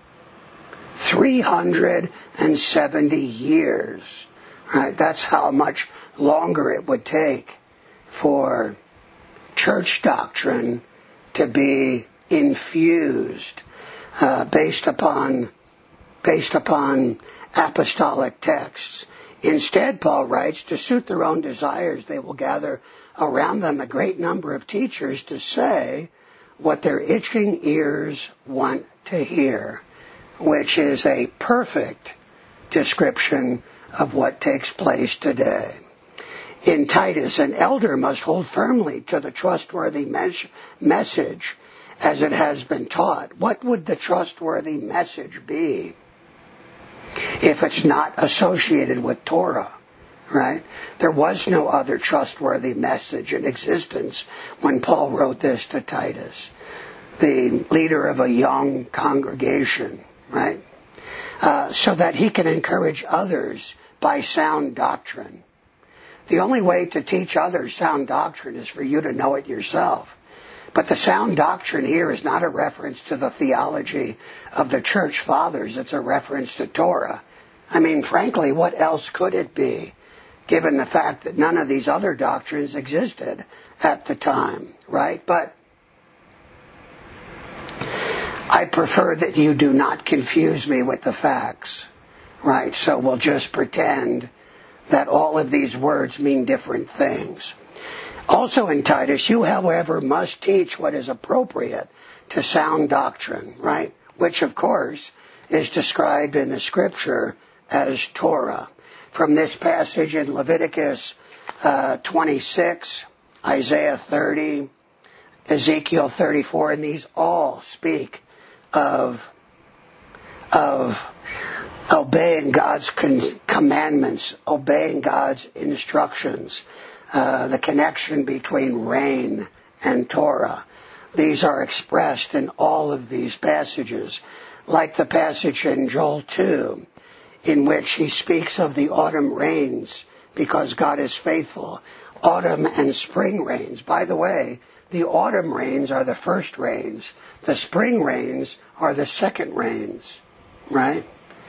370 years. Right? That's how much longer it would take for church doctrine to be infused based upon apostolic texts. Instead, Paul writes, to suit their own desires, they will gather around them a great number of teachers to say what their itching ears want to hear, which is a perfect description of what takes place today. In Titus, an elder must hold firmly to the trustworthy message as it has been taught. What would the trustworthy message be if it's not associated with Torah, right? There was no other trustworthy message in existence when Paul wrote this to Titus, the leader of a young congregation, right? So that he can encourage others by sound doctrine. The only way to teach others sound doctrine is for you to know it yourself. But the sound doctrine here is not a reference to the theology of the church fathers. It's a reference to Torah. I mean, frankly, what else could it be, given the fact that none of these other doctrines existed at the time, right? But I prefer that you do not confuse me with the facts, right? So we'll just pretend that all of these words mean different things. Also in Titus, you, however, must teach what is appropriate to sound doctrine, right? Which, of course, is described in the Scripture as Torah. From this passage in Leviticus 26, Isaiah 30, Ezekiel 34, and these all speak of of obeying God's commandments, obeying God's instructions, the connection between rain and Torah. These are expressed in all of these passages, like the passage in Joel 2, in which he speaks of the autumn rains because God is faithful. Autumn and spring rains. By the way, the autumn rains are the first rains. The spring rains are the second rains, right?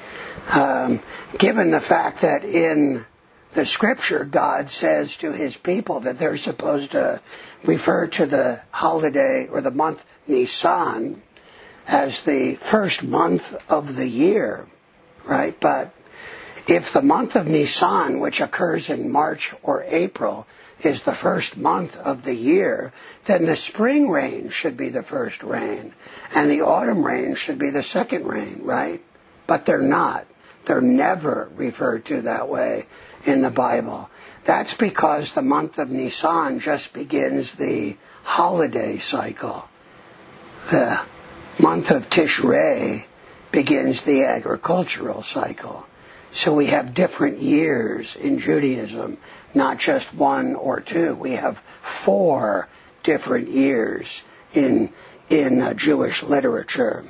Given the fact that in the scripture God says to his people that they're supposed to refer to the holiday or the month Nisan as the first month of the year, right? But if the month of Nisan, which occurs in March or April, is the first month of the year, then the spring rain should be the first rain, and the autumn rain should be the second rain, right? But they're not. They're never referred to that way in the Bible. That's because the month of Nisan just begins the holiday cycle. The month of Tishrei begins the agricultural cycle. So we have different years in Judaism, not just one or two. We have 4 different years in Jewish literature.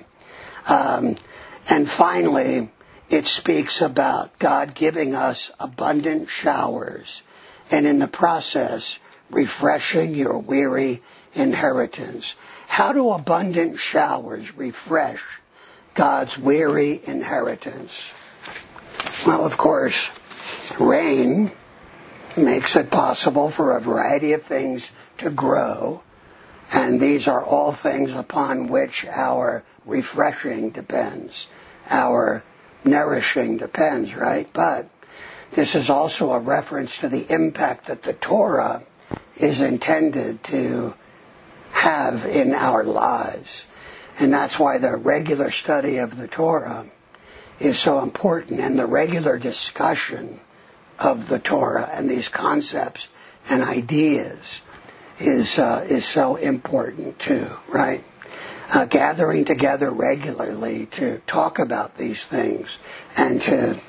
And finally, it speaks about God giving us abundant showers, and in the process, refreshing your weary inheritance. How do abundant showers refresh God's weary inheritance? Well, of course, rain makes it possible for a variety of things to grow, and these are all things upon which our refreshing depends, our nourishing depends, right? But this is also a reference to the impact that the Torah is intended to have in our lives. And that's why the regular study of the Torah is so important, and the regular discussion of the Torah and these concepts and ideas is so important too, right? Gathering together regularly to talk about these things and to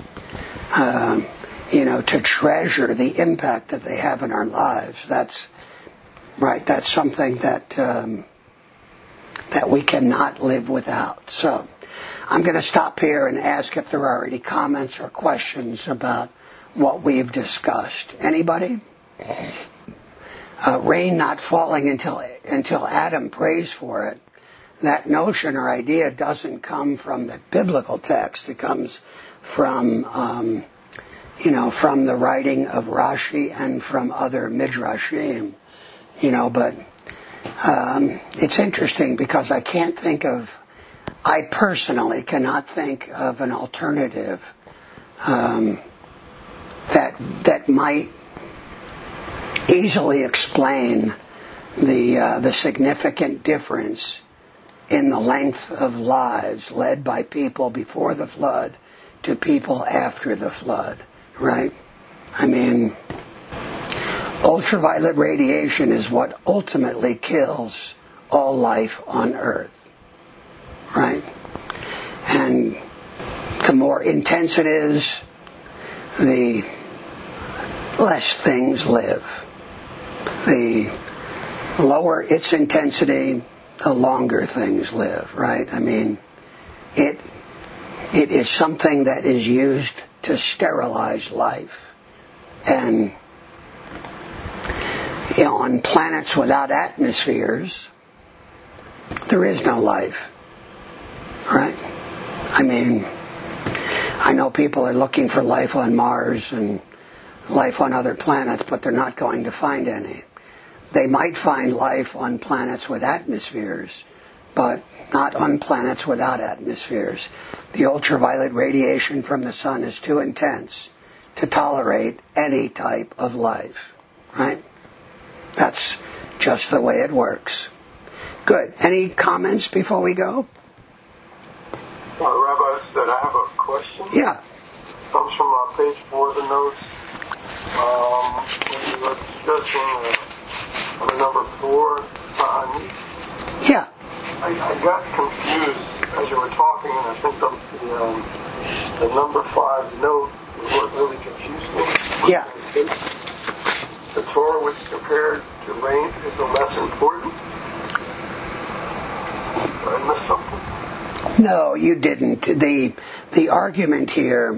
treasure the impact that they have in our lives. That's right. That's something that we cannot live without. So I'm going to stop here and ask if there are any comments or questions about what we've discussed. Anybody? Rain not falling until Adam prays for it. That notion or idea doesn't come from the biblical text. It comes from, from the writing of Rashi and from other midrashim. But it's interesting because I personally cannot think of an alternative that might easily explain the significant difference in the length of lives led by people before the flood to people after the flood, right? I mean, ultraviolet radiation is what ultimately kills all life on Earth, right? And the more intense it is, the less things live. The lower its intensity, the longer things live, right? I mean, it is something that is used to sterilize life. And on planets without atmospheres, there is no life, right? I mean, I know people are looking for life on Mars and life on other planets, but they're not going to find any. They might find life on planets with atmospheres, but not on planets without atmospheres. The ultraviolet radiation from the sun is too intense to tolerate any type of life, right? That's just the way it works. Good. Any comments before we go? Rabbi said, I have a question. Yeah. It comes from page 4 of the notes. When you were discussing number 4, Yeah. I got confused as you were talking, and I think the number 5 note is what really confused me. Yeah. The Torah, which compared to rain, is the less important. Did I miss something? No, you didn't. The argument here,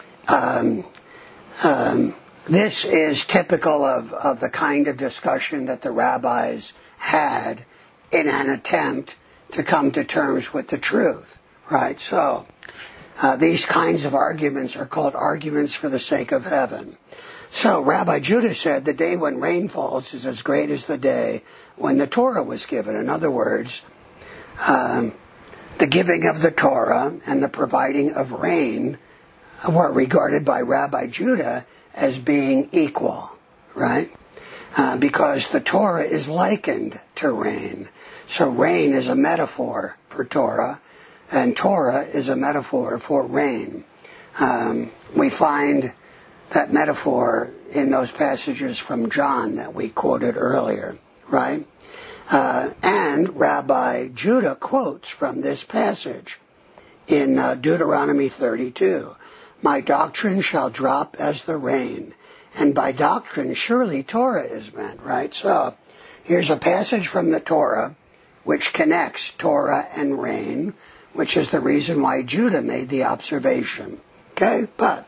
this is typical of the kind of discussion that the rabbis had in an attempt to come to terms with the truth, right? So these kinds of arguments are called arguments for the sake of heaven. So Rabbi Judah said the day when rain falls is as great as the day when the Torah was given. In other words, the giving of the Torah and the providing of rain were regarded by Rabbi Judah as being equal, right? Because the Torah is likened to rain. So rain is a metaphor for Torah, and Torah is a metaphor for rain. We find that metaphor in those passages from John that we quoted earlier, right? And Rabbi Judah quotes from this passage in Deuteronomy 32. My doctrine shall drop as the rain. And by doctrine, surely Torah is meant, right? So here's a passage from the Torah which connects Torah and rain, which is the reason why Judah made the observation. Okay? But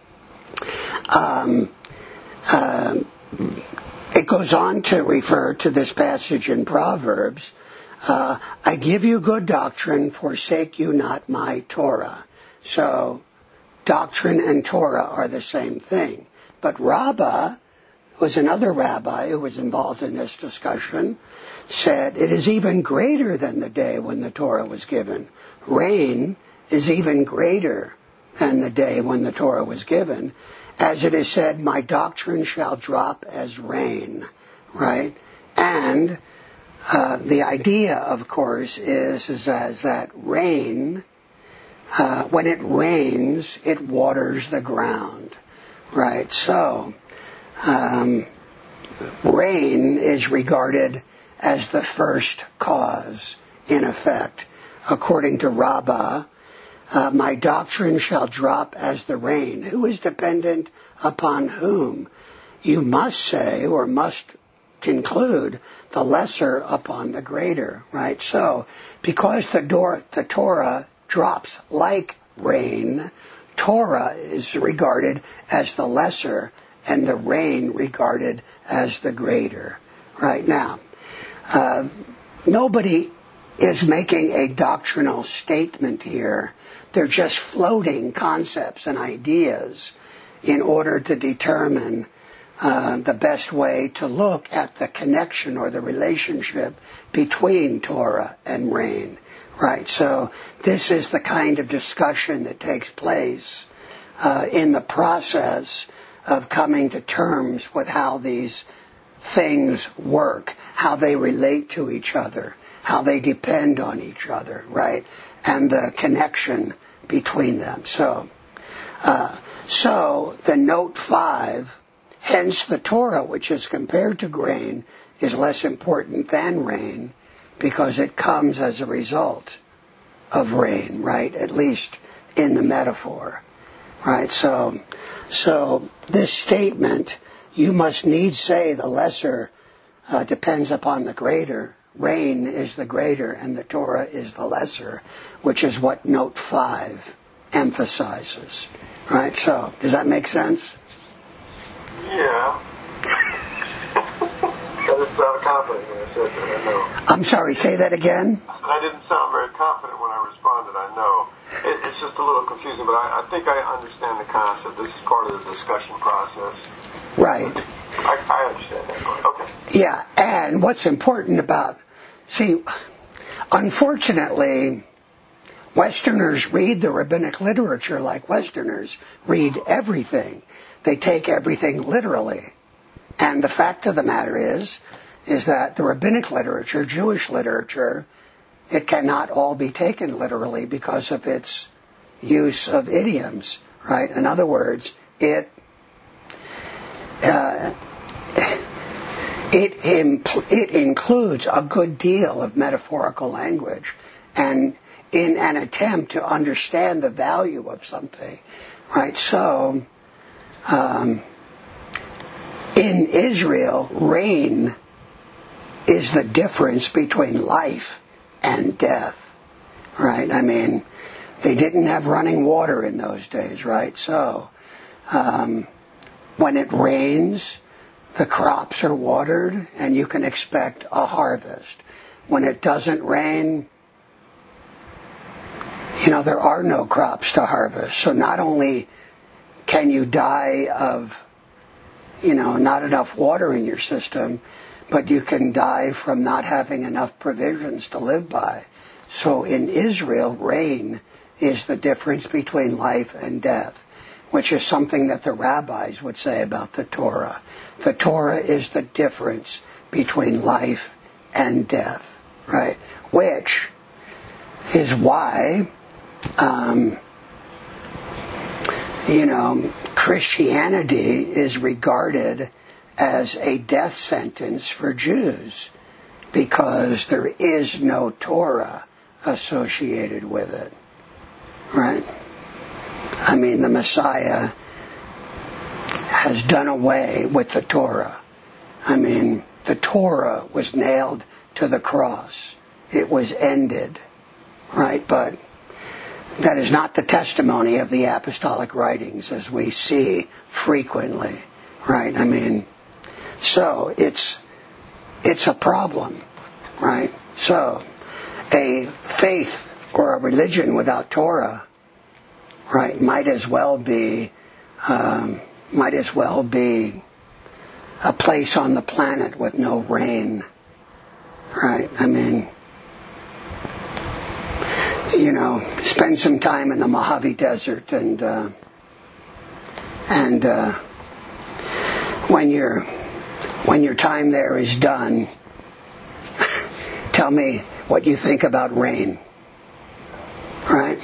it goes on to refer to this passage in Proverbs. I give you good doctrine, forsake you not my Torah. So doctrine and Torah are the same thing. But Rabbah, who was another rabbi who was involved in this discussion, said it is even greater than the day when the Torah was given. Rain is even greater than the day when the Torah was given. As it is said, my doctrine shall drop as rain, right? And the idea, of course, is that rain, when it rains, it waters the ground, right? So rain is regarded as the first cause, in effect. According to Rabbah, my doctrine shall drop as the rain. Who is dependent upon whom? You must say, or must conclude, the lesser upon the greater, right? So, because the Torah drops like rain, Torah is regarded as the lesser and the rain regarded as the greater. Right now, nobody is making a doctrinal statement here. They're just floating concepts and ideas in order to determine the best way to look at the connection or the relationship between Torah and rain. Right, so this is the kind of discussion that takes place in the process of coming to terms with how these things work, how they relate to each other, how they depend on each other, right, and the connection between them. So the note 5, hence the Torah, which is compared to grain, is less important than rain, because it comes as a result of rain, right? At least in the metaphor, right? So this statement, you must needs say the lesser depends upon the greater. Rain is the greater and the Torah is the lesser, which is what note 5 emphasizes, right? So does that make sense? Yeah. I didn't sound confident when I said that, I know. I'm sorry, say that again? I didn't sound very confident when I responded, I know. It's just a little confusing, but I think I understand the concept. This is part of the discussion process. Right. I understand that part. Okay. Yeah, and what's important about, unfortunately, Westerners read the rabbinic literature like Westerners read everything. They take everything literally. And the fact of the matter is that the rabbinic literature, Jewish literature, it cannot all be taken literally because of its use of idioms, right? In other words, it includes a good deal of metaphorical language, and in an attempt to understand the value of something, right? So, in Israel, rain is the difference between life and death, right? I mean, they didn't have running water in those days, right? So, when it rains, the crops are watered and you can expect a harvest. When it doesn't rain, there are no crops to harvest. So not only can you die of, not enough water in your system, but you can die from not having enough provisions to live by. So in Israel, rain is the difference between life and death, which is something that the rabbis would say about the Torah. The Torah is the difference between life and death, right? Which is why, Christianity is regarded as a death sentence for Jews because there is no Torah associated with it, right? I mean, the Messiah has done away with the Torah. I mean, the Torah was nailed to the cross. It was ended, right? But that is not the testimony of the apostolic writings as we see frequently, right? I mean, so it's a problem, right? So a faith or a religion without Torah, right, might as well be a place on the planet with no rain, right? I mean, spend some time in the Mojave Desert and when your time there is done, tell me what you think about rain, right?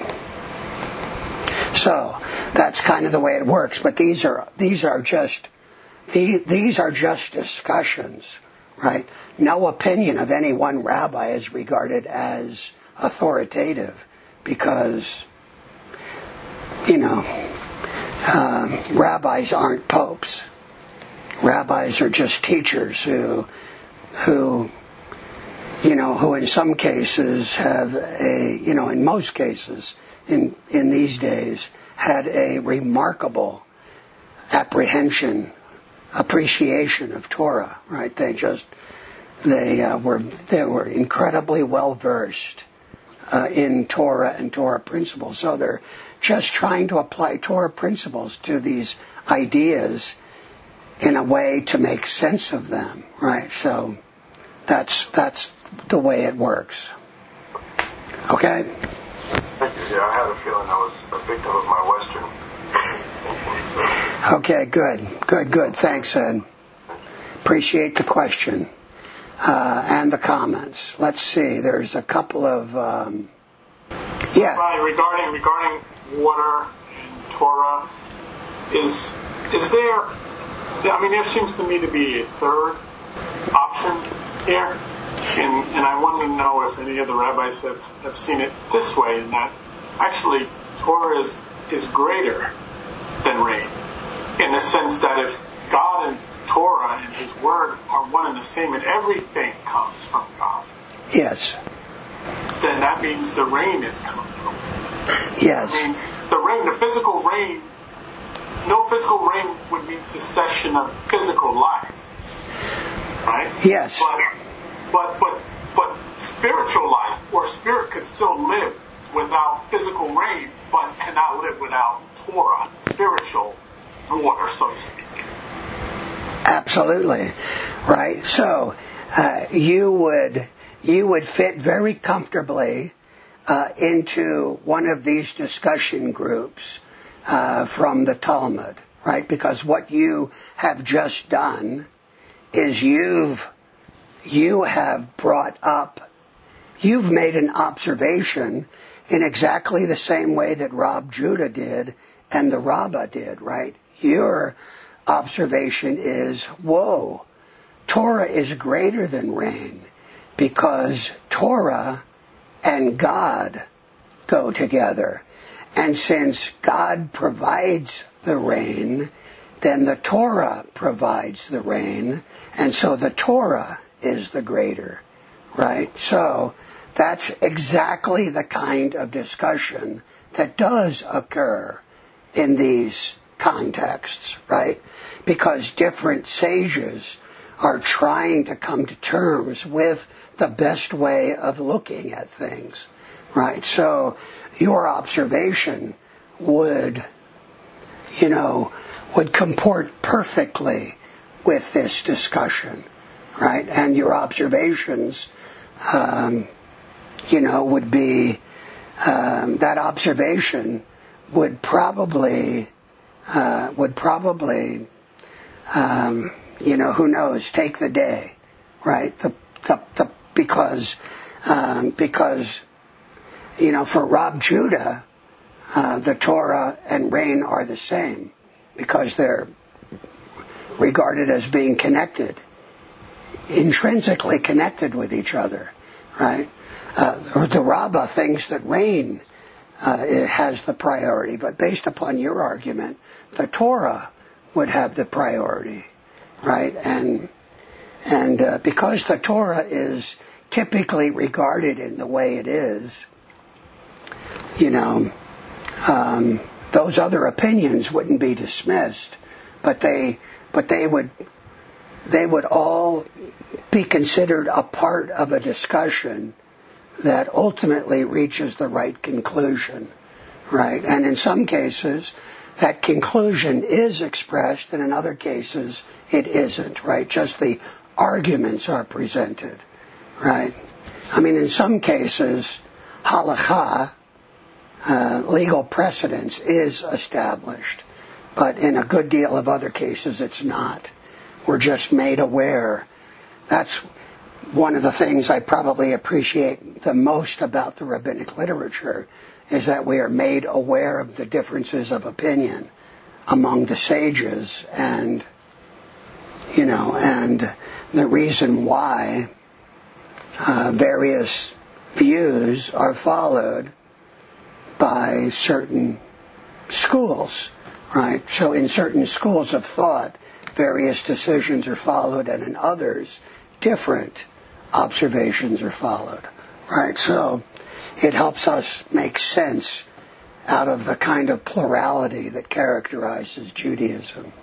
So that's kind of the way it works. But these are just discussions, right? No opinion of any one rabbi is regarded as authoritative because, rabbis aren't popes. Rabbis are just teachers who in some cases have in most cases in these days had a remarkable appreciation of Torah, right? They were incredibly well versed in Torah and Torah principles. So they're just trying to apply Torah principles to these ideas in a way to make sense of them, right? So that's the way it works. Okay? Thank you. Yeah, I had a feeling I was a victim of my Western. Okay, good. Thanks, Ed. Appreciate the question and the comments. Let's see. There's a couple of regarding water and Torah. Is there? I mean, there seems to me to be a third option here, and I want to know if any of the rabbis have seen it this way, in that actually Torah is greater than rain, in the sense that if God and Torah and His Word are one and the same, and everything comes from God, yes, then that means the rain is coming from God. Yes. I mean, the physical rain. No physical rain would mean cessation of physical life, right? Yes. But spiritual life, or spirit could still live without physical rain, but cannot live without Torah, spiritual water, so to speak. Absolutely, right. So you would fit very comfortably into one of these discussion groups from the Talmud, right? Because what you have just done is you've made an observation in exactly the same way that Rab Judah did and the Rabbah did, right? Your observation is, whoa, Torah is greater than rain because Torah and God go together. And since God provides the rain, then the Torah provides the rain, and so the Torah is the greater, right? So that's exactly the kind of discussion that does occur in these contexts, right? Because different sages are trying to come to terms with the best way of looking at things, right? So your observation would comport perfectly with this discussion, right? And your observations, would be, that observation would probably, who knows, take the day, right? Because for Rob Judah, the Torah and rain are the same because they're regarded as being connected, intrinsically connected with each other, right? The Rabbah thinks that rain it has the priority, but based upon your argument, the Torah would have the priority, right? And because the Torah is typically regarded in the way it is, those other opinions wouldn't be dismissed, but they would all be considered a part of a discussion that ultimately reaches the right conclusion, right? And in some cases, that conclusion is expressed, and in other cases, it isn't, right? Just the arguments are presented, right? I mean, in some cases, halakha, legal precedence, is established, but in a good deal of other cases, it's not. We're just made aware. That's one of the things I probably appreciate the most about the rabbinic literature, is that we are made aware of the differences of opinion among the sages, and the reason why various views are followed by certain schools, right? So in certain schools of thought, various decisions are followed, and in others, different observations are followed, right? So it helps us make sense out of the kind of plurality that characterizes Judaism.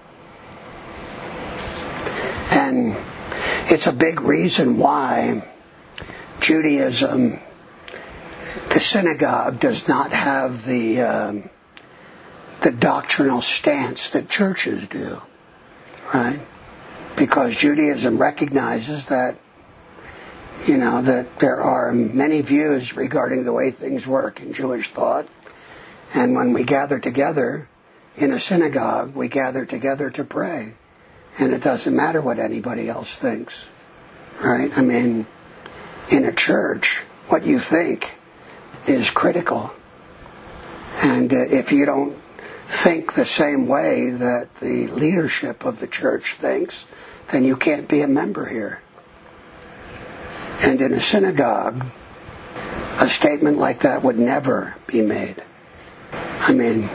And it's a big reason why Judaism, the synagogue, does not have the doctrinal stance that churches do, right? Because Judaism recognizes that that there are many views regarding the way things work in Jewish thought. And when we gather together in a synagogue, we gather together to pray. And it doesn't matter what anybody else thinks, right? I mean, in a church, what you think is critical. And if you don't think the same way that the leadership of the church thinks, then you can't be a member here. And in a synagogue, a statement like that would never be made. I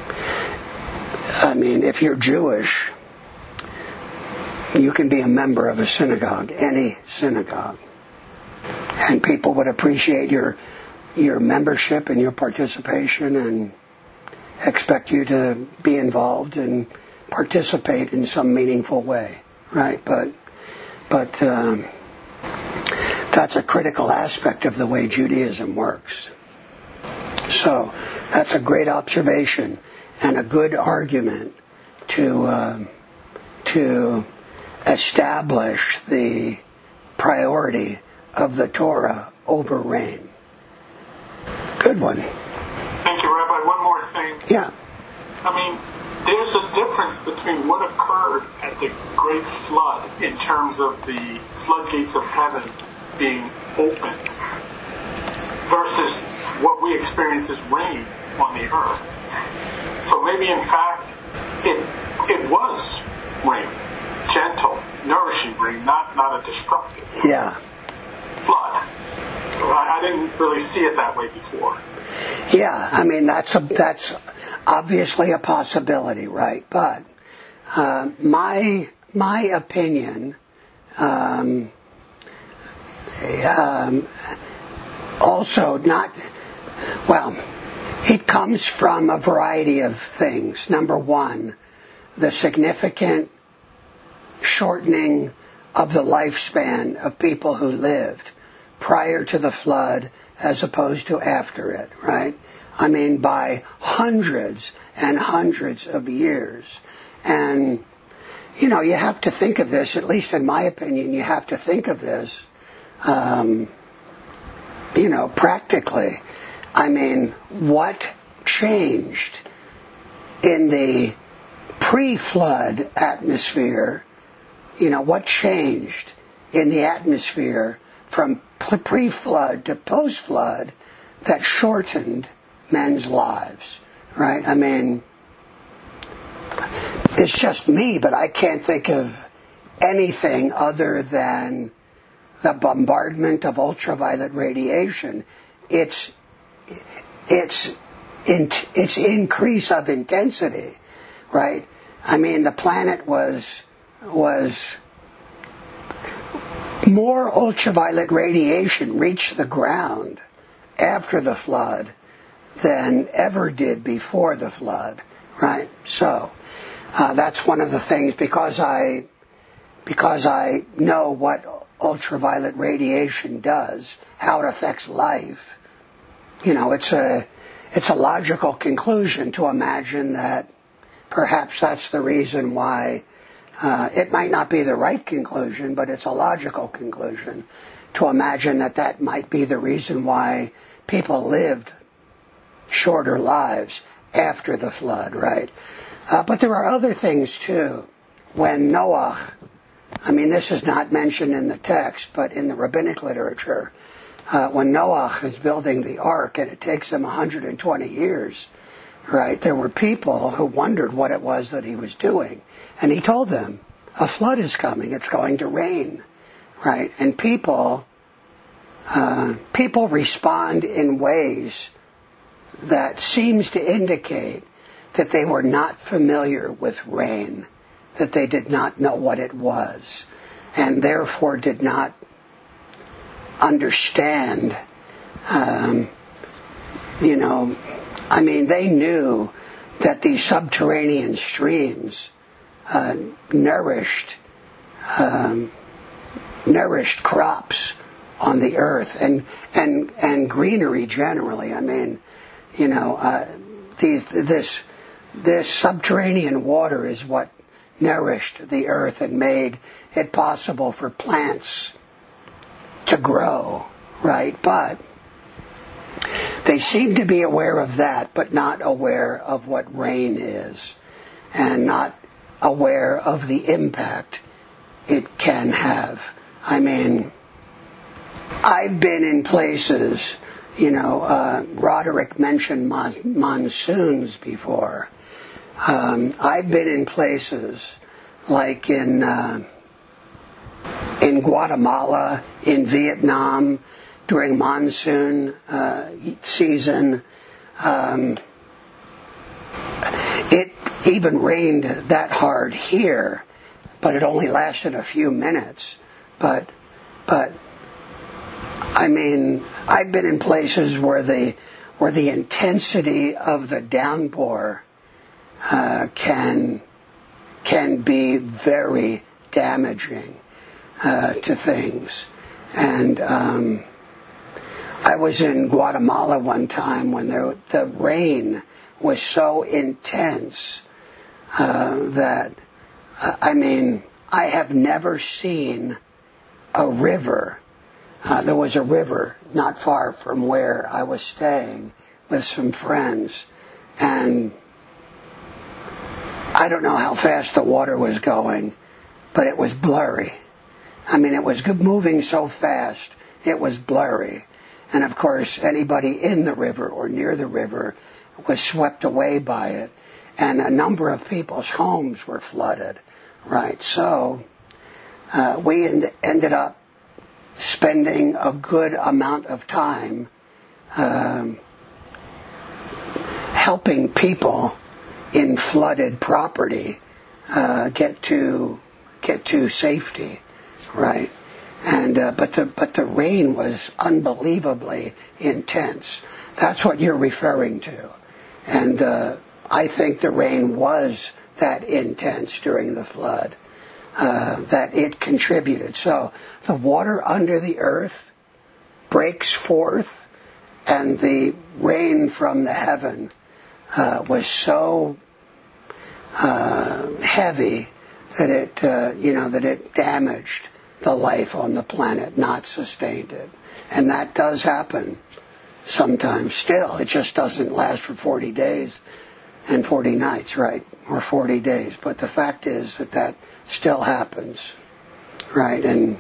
mean, if you're Jewish, you can be a member of a synagogue, any synagogue. And people would appreciate your membership and your participation and expect you to be involved and participate in some meaningful way, right? But that's a critical aspect of the way Judaism works. So that's a great observation and a good argument to establish the priority of the Torah over rain. Good one. Thank you, Rabbi. One more thing. Yeah. I mean, there's a difference between what occurred at the Great Flood in terms of the floodgates of heaven being open versus what we experience as rain on the earth. So maybe in fact it was rain, gentle, nourishing rain, not a destructive flood. I didn't really see it that way before. Yeah, I mean, that's obviously a possibility, right? But my opinion also it comes from a variety of things. Number one, the significant shortening of the lifespan of people who lived prior to the flood as opposed to after it, right? I mean, by hundreds and hundreds of years. And, you know, you have to think of this, at least in my opinion, you have to think of this, practically. I mean, what changed in the pre-flood atmosphere? You know, what changed in the atmosphere from pre-flood to post-flood that shortened men's lives, right? I mean, it's just me, but I can't think of anything other than the bombardment of ultraviolet radiation. Its increase of intensity, right? I mean, the planet was more ultraviolet radiation reached the ground after the flood than ever did before the flood, right? So that's one of the things, because I know what ultraviolet radiation does, how it affects life. You know, it's a logical conclusion to imagine that perhaps that's the reason why. It might not be the right conclusion, but it's a logical conclusion to imagine that might be the reason why people lived shorter lives after the flood, right? But there are other things too. When Noah, I mean, this is not mentioned in the text, but in the rabbinic literature, when Noah is building the ark and it takes him 120 years, right, there were people who wondered what it was that he was doing. And he told them, a flood is coming, it's going to rain, right? And people respond in ways that seems to indicate that they were not familiar with rain, that they did not know what it was, and therefore did not understand, I mean, they knew that these subterranean streams nourished crops on the earth and greenery generally. I mean, you know, this subterranean water is what nourished the earth and made it possible for plants to grow, right? But they seem to be aware of that, but not aware of what rain is, and not aware of the impact it can have. I mean, I've been in places, you know, Roderick mentioned monsoons before. I've been in places like in Guatemala, in Vietnam, during monsoon season. It even rained that hard here, but it only lasted a few minutes. But I mean, I've been in places where the intensity of the downpour can be very damaging to things. And I was in Guatemala one time when the rain was so intense that, I mean, I have never seen a river. There was a river not far from where I was staying with some friends, and I don't know how fast the water was going, but it was blurry. I mean, it was moving so fast, it was blurry. And of course, anybody in the river or near the river was swept away by it. And a number of people's homes were flooded, right? So we ended up spending a good amount of time helping people in flooded property get to safety, right? And but the rain was unbelievably intense. That's what you're referring to, and I think the rain was that intense during the flood that it contributed. So the water under the earth breaks forth, and the rain from the heaven was so heavy that it damaged the life on the planet, not sustained it. And that does happen sometimes still. It just doesn't last for 40 days and 40 nights, right? Or 40 days. But the fact is that still happens, right? And,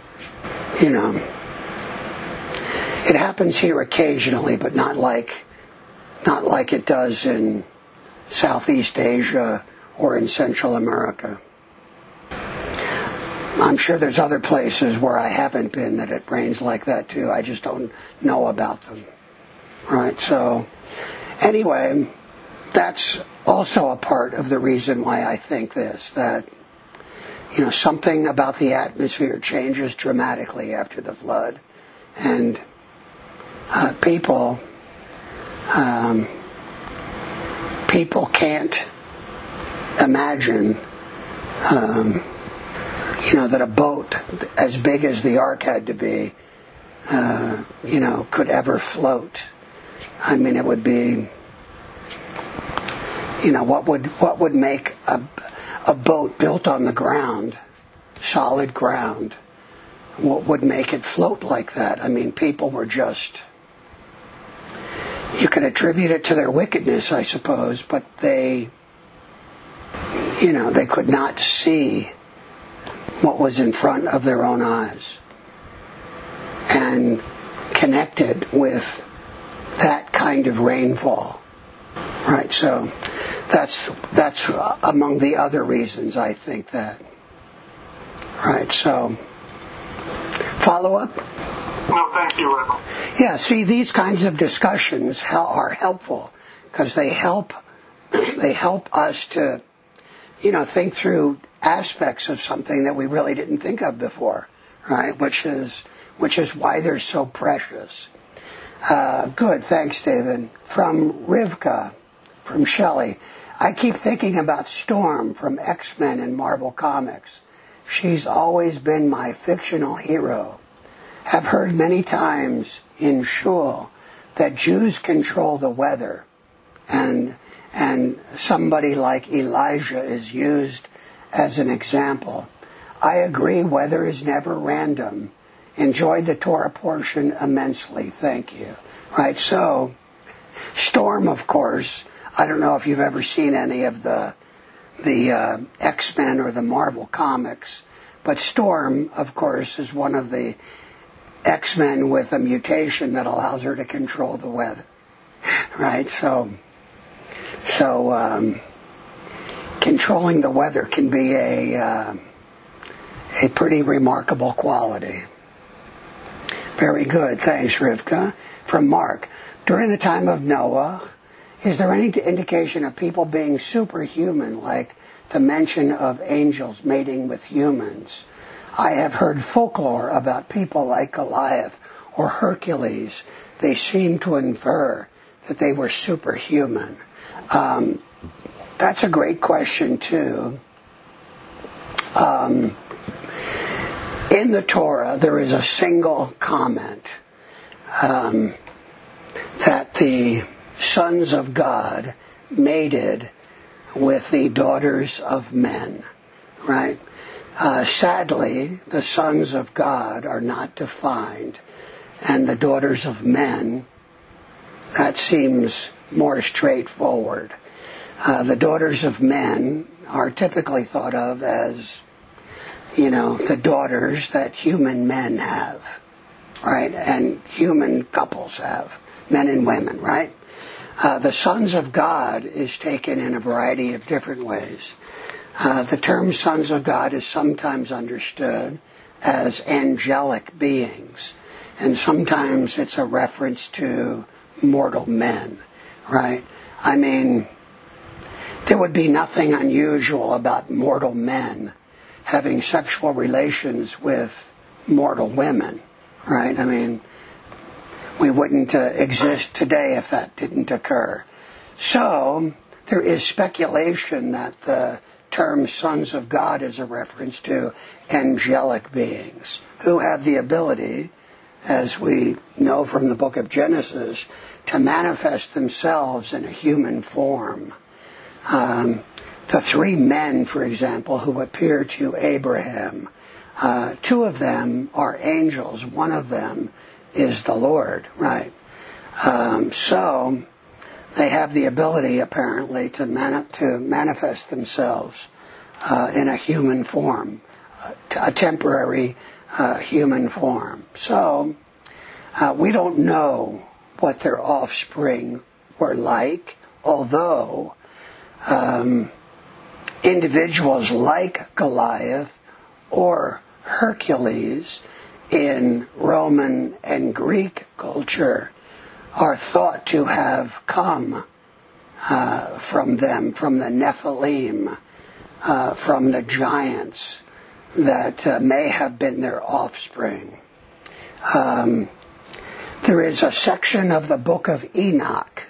it happens here occasionally, but not like it does in Southeast Asia or in Central America. I'm sure there's other places where I haven't been that it rains like that too. I just don't know about them. Right? So, anyway, that's also a part of the reason why I think this, that, something about the atmosphere changes dramatically after the flood. And people can't imagine that a boat as big as the ark had to be could ever float. I mean, it would be what would make a boat built on the ground, solid ground, what would make it float like that? I mean, people were just, you could attribute it to their wickedness, I suppose, but they could not see what was in front of their own eyes and connected with that kind of rainfall. Right, so that's among the other reasons I think that. Right, so follow up? No, thank you, Reverend. Yeah, see, these kinds of discussions are helpful because they help us to, think through aspects of something that we really didn't think of before, right? Which is why they're so precious. Good, thanks, David. From Rivka, from Shelley. I keep thinking about Storm from X-Men and Marvel Comics. She's always been my fictional hero. Have heard many times in shul that Jews control the weather, and somebody like Elijah is used as an example. I agree, weather is never random. Enjoyed the Torah portion immensely. Thank you. Right, so Storm, of course, I don't know if you've ever seen any of the X-Men or the Marvel comics, but Storm, of course, is one of the X-Men with a mutation that allows her to control the weather. Right, so controlling the weather can be a pretty remarkable quality. Very good. Thanks, Rivka. From Mark. During the time of Noah, is there any indication of people being superhuman, like the mention of angels mating with humans? I have heard folklore about people like Goliath or Hercules. They seem to infer that they were superhuman. That's a great question, too. In the Torah, there is a single comment that the sons of God mated with the daughters of men, right? Sadly, the sons of God are not defined, and the daughters of men, that seems more straightforward. The daughters of men are typically thought of as, the daughters that human men have, right? And human couples have, men and women, right? The sons of God is taken in a variety of different ways. The term sons of God is sometimes understood as angelic beings. And sometimes it's a reference to mortal men, right? I mean, there would be nothing unusual about mortal men having sexual relations with mortal women, right? I mean, we wouldn't exist today if that didn't occur. So there is speculation that the term sons of God is a reference to angelic beings who have the ability, as we know from the book of Genesis, to manifest themselves in a human form. The three men, for example, who appear to Abraham, two of them are angels. One of them is the Lord, right? So they have the ability, apparently, to manifest themselves in a human form, a temporary human form. So we don't know what their offspring were like, although individuals like Goliath or Hercules in Roman and Greek culture are thought to have come from them, from the Nephilim, from the giants that may have been their offspring. There is a section of the book of Enoch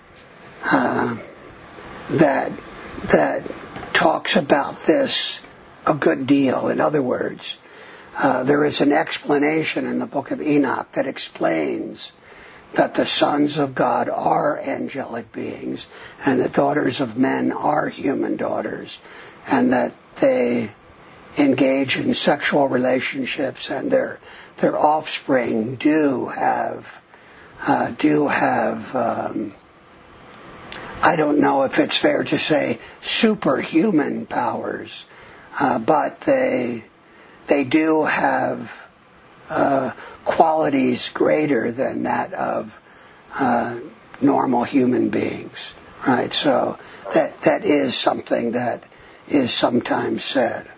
that talks about this a good deal. In other words, there is an explanation in the book of Enoch that explains that the sons of God are angelic beings and the daughters of men are human daughters, and that they engage in sexual relationships, and their offspring do have I don't know if it's fair to say superhuman powers, but they do have qualities greater than that of normal human beings, right? So that is something that is sometimes said.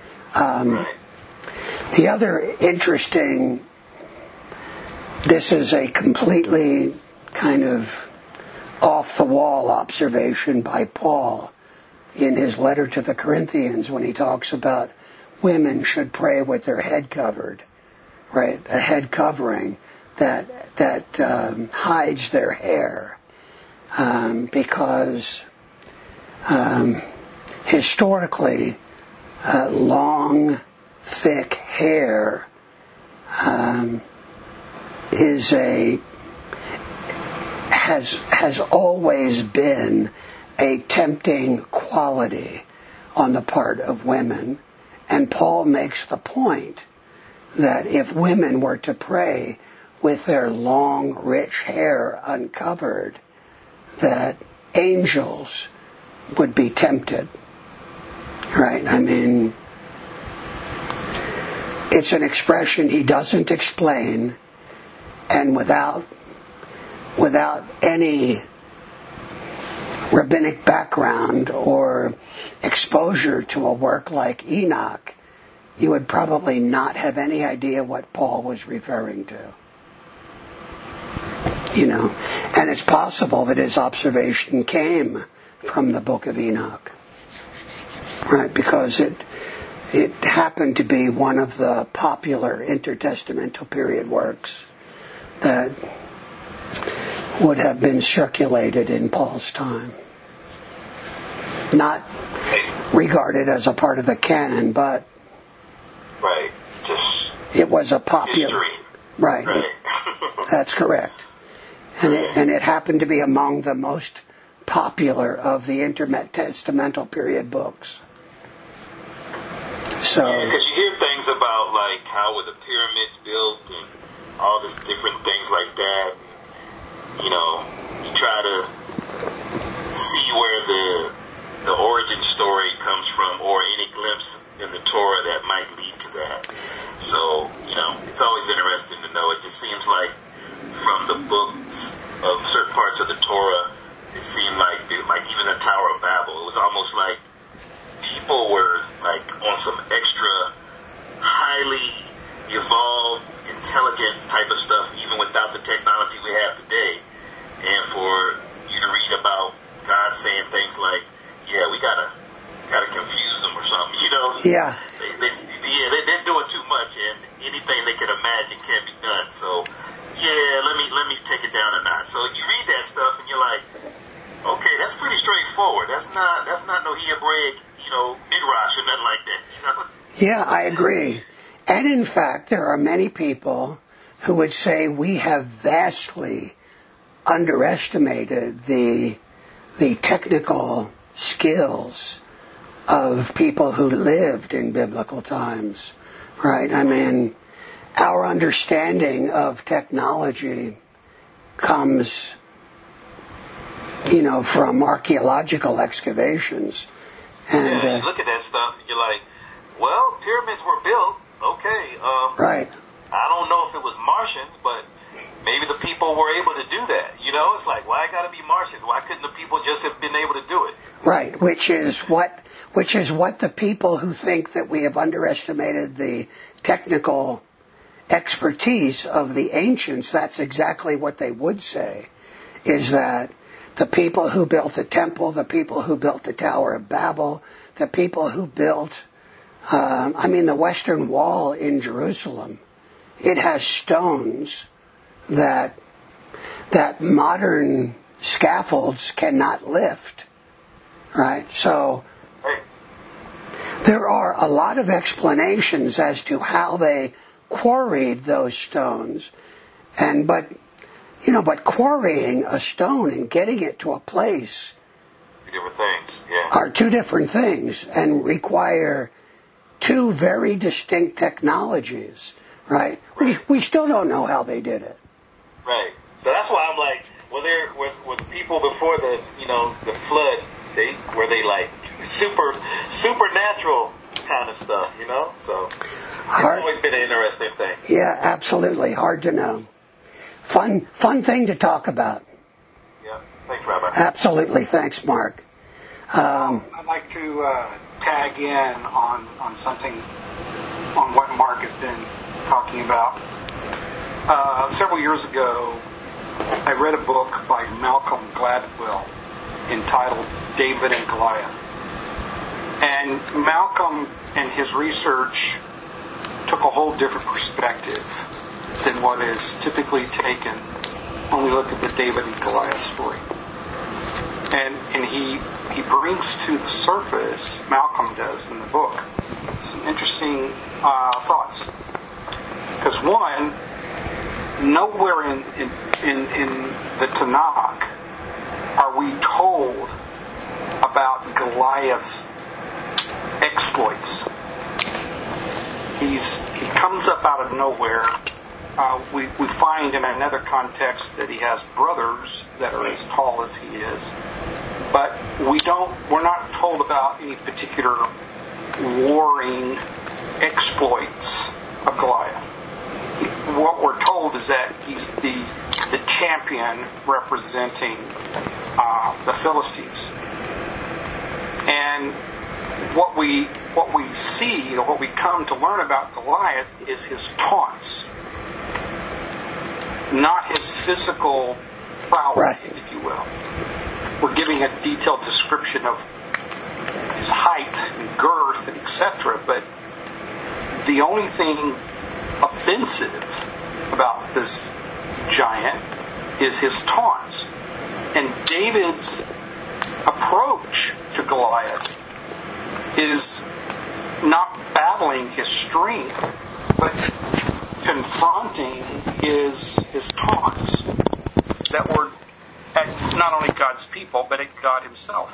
The other interesting, this is a completely kind of off-the-wall observation by Paul in his letter to the Corinthians when he talks about women should pray with their head covered, right? A head covering that hides their hair, because historically, long, thick hair has always been a tempting quality on the part of women. And Paul makes the point that if women were to pray with their long, rich hair uncovered, that angels would be tempted. Right? I mean, it's an expression he doesn't explain, and without any rabbinic background or exposure to a work like Enoch, you would probably not have any idea what Paul was referring to. You know, and it's possible that his observation came from the book of Enoch, right? Because it happened to be one of the popular intertestamental period works that would have been circulated in Paul's time. Not regarded as a part of the canon, but right, just it was a popular history. Right. That's correct. And it happened to be among the most popular of the intertestamental period books. So, because you hear things about like how were the pyramids built and all this different things like that. You know, you try to see where the origin story comes from, or any glimpse in the Torah that might lead to that. So, you know, it's always interesting to know. It just seems like from the books of certain parts of the Torah, it seemed like even the Tower of Babel, it was almost like people were like on some extra highly intelligence type of stuff, even without the technology we have today. And for you to read about God saying things like, yeah, we gotta confuse them or something, you know? Yeah. They're doing too much, and anything they can imagine can be done. So, yeah, let me take it down a notch. So you read that stuff, and you're like, okay, that's pretty straightforward. That's not no Hebraic, midrash or nothing like that, you know? Yeah, I agree. And in fact, there are many people who would say we have vastly underestimated the technical skills of people who lived in biblical times, right? I mean, our understanding of technology comes, from archaeological excavations. And you look at that stuff and you're like, well, pyramids were built, okay. Right. I don't know if it was Martians, but maybe the people were able to do that. It's like, why it got to be Martians? Why couldn't the people just have been able to do it? Right, which is what the people who think that we have underestimated the technical expertise of the ancients, that's exactly what they would say, is that the people who built the temple, the people who built the Tower of Babel, the people who built, the Western Wall in Jerusalem, it has stones that modern scaffolds cannot lift, right? So there are a lot of explanations as to how they quarried those stones, but quarrying a stone and getting it to a place different things, yeah, are two different things and require two very distinct technologies, right? We still don't know how they did it. Right. So that's why I'm like, were the people before the flood, were they like supernatural kind of stuff, So it's always been an interesting thing. Yeah, absolutely. Hard to know. Fun thing to talk about. Yeah. Thanks, Rabbi. Absolutely. Thanks, Mark. I'd like to tag in on something, on what Mark has been talking about. Several years ago, I read a book by Malcolm Gladwell entitled David and Goliath. And Malcolm and his research took a whole different perspective than what is typically taken when we look at the David and Goliath story. And he brings to the surface, Malcolm does in the book, some interesting thoughts. Because one, nowhere in the Tanakh are we told about Goliath's exploits. He comes up out of nowhere. We find in another context that he has brothers that are as tall as he is, but we're not told about any particular warring exploits of Goliath. What we're told is that he's the champion representing the Philistines. And what we see, or what we come to learn about Goliath, is his taunts, not his physical prowess, if you will. We're giving a detailed description of his height and girth and etc., but the only thing offensive about this giant is his taunts. And David's approach to Goliath is not battling his strength, but confronting his taunts that were at not only God's people, but at God himself.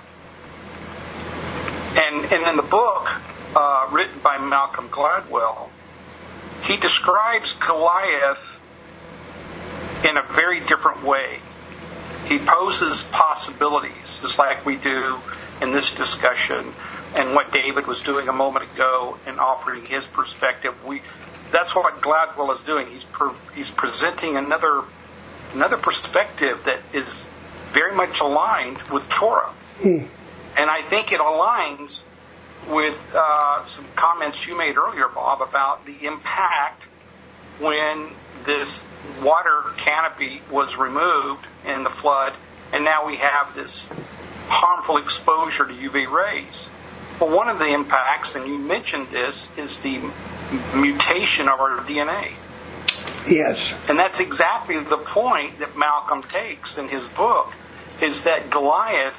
And in the book written by Malcolm Gladwell, he describes Goliath in a very different way. He poses possibilities, just like we do in this discussion, and what David was doing a moment ago in offering his perspective. That's what Gladwell is doing. He's presenting another perspective that is very much aligned with Torah. And I think it aligns with some comments you made earlier, Bob, about the impact when this water canopy was removed in the flood, and now we have this harmful exposure to UV rays. Well, one of the impacts, and you mentioned this, is the mutation of our DNA. Yes. And that's exactly the point that Malcolm takes in his book, is that Goliath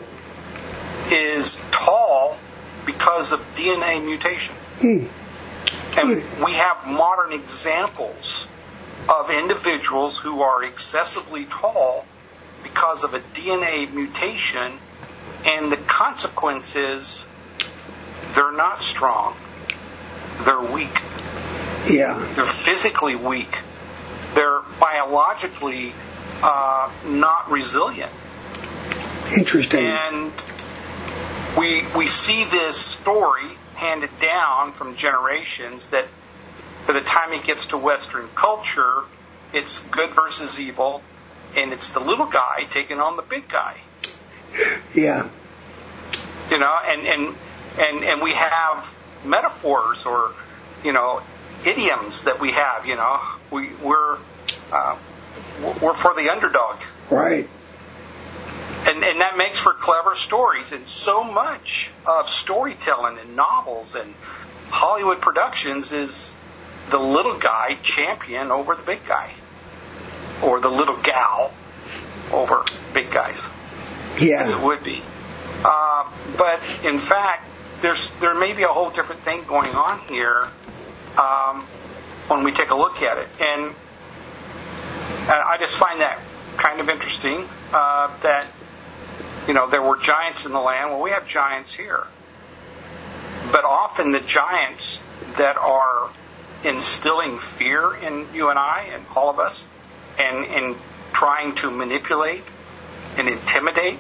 is tall because of DNA mutation. And we have modern examples of individuals who are excessively tall because of a DNA mutation, and the consequence is they're not strong. They're weak. Yeah. They're physically weak. They're biologically not resilient. Interesting. And we see this story handed down from generations that by the time it gets to Western culture, it's good versus evil, and it's the little guy taking on the big guy. Yeah. You know, and we have metaphors or, you know, idioms that we have. You know, we're for the underdog. Right. And that makes for clever stories. And so much of storytelling and novels and Hollywood productions is the little guy champion over the big guy, or the little gal over big guys. Yeah. As it would be. But in fact, there may be a whole different thing going on here when we take a look at it. And I just find that kind of interesting that, you know, there were giants in the land. Well, we have giants here. But often the giants that are instilling fear in you and I and all of us, and trying to manipulate and intimidate,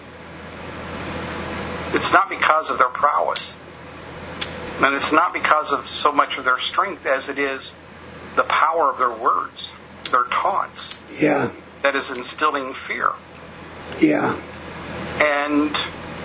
it's not because of their prowess. And it's not because of so much of their strength as it is the power of their words, their taunts. Yeah. That is instilling fear. Yeah. And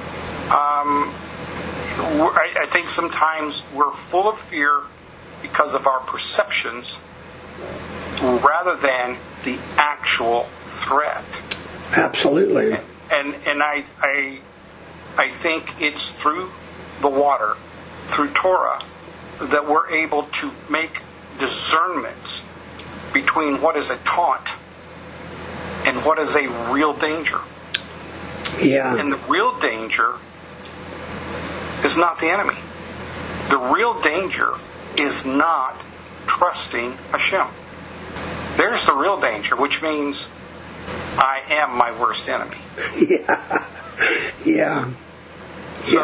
I think sometimes we're full of fear because of our perceptions rather than the actual threat. Absolutely. And I think it's through the water, through Torah, that we're able to make discernments between what is a taunt and what is a real danger. Yeah. And the real danger is not the enemy. The real danger is not trusting Hashem. There's the real danger, which means I am my worst enemy. Yeah. Yeah. So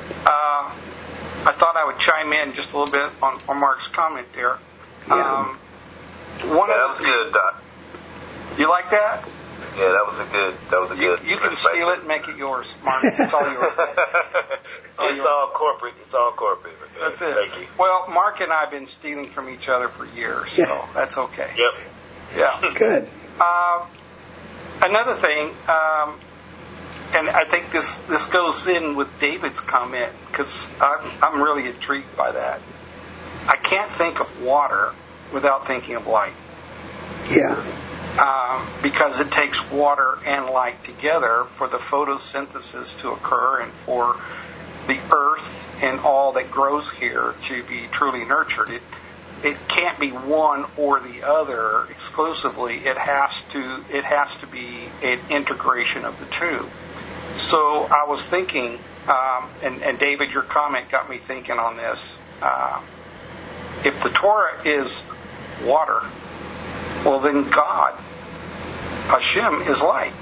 I thought I would chime in just a little bit on Mark's comment there. Yeah. That was good, Doc. You like that? Yeah, that was a good. You can steal it and make it yours, Mark. It's all yours. It's all corporate. That's it. Thank you. Well, Mark and I have been stealing from each other for years, so that's okay. Yep. Yeah. Good. Another thing, and I think this goes in with David's comment, because I'm really intrigued by that. I can't think of water without thinking of light. Yeah. Because it takes water and light together for the photosynthesis to occur and for the earth and all that grows here to be truly nurtured. It can't be one or the other exclusively. It has to be an integration of the two. So I was thinking, and David, your comment got me thinking on this. If the Torah is water, well then God, Hashem, is light.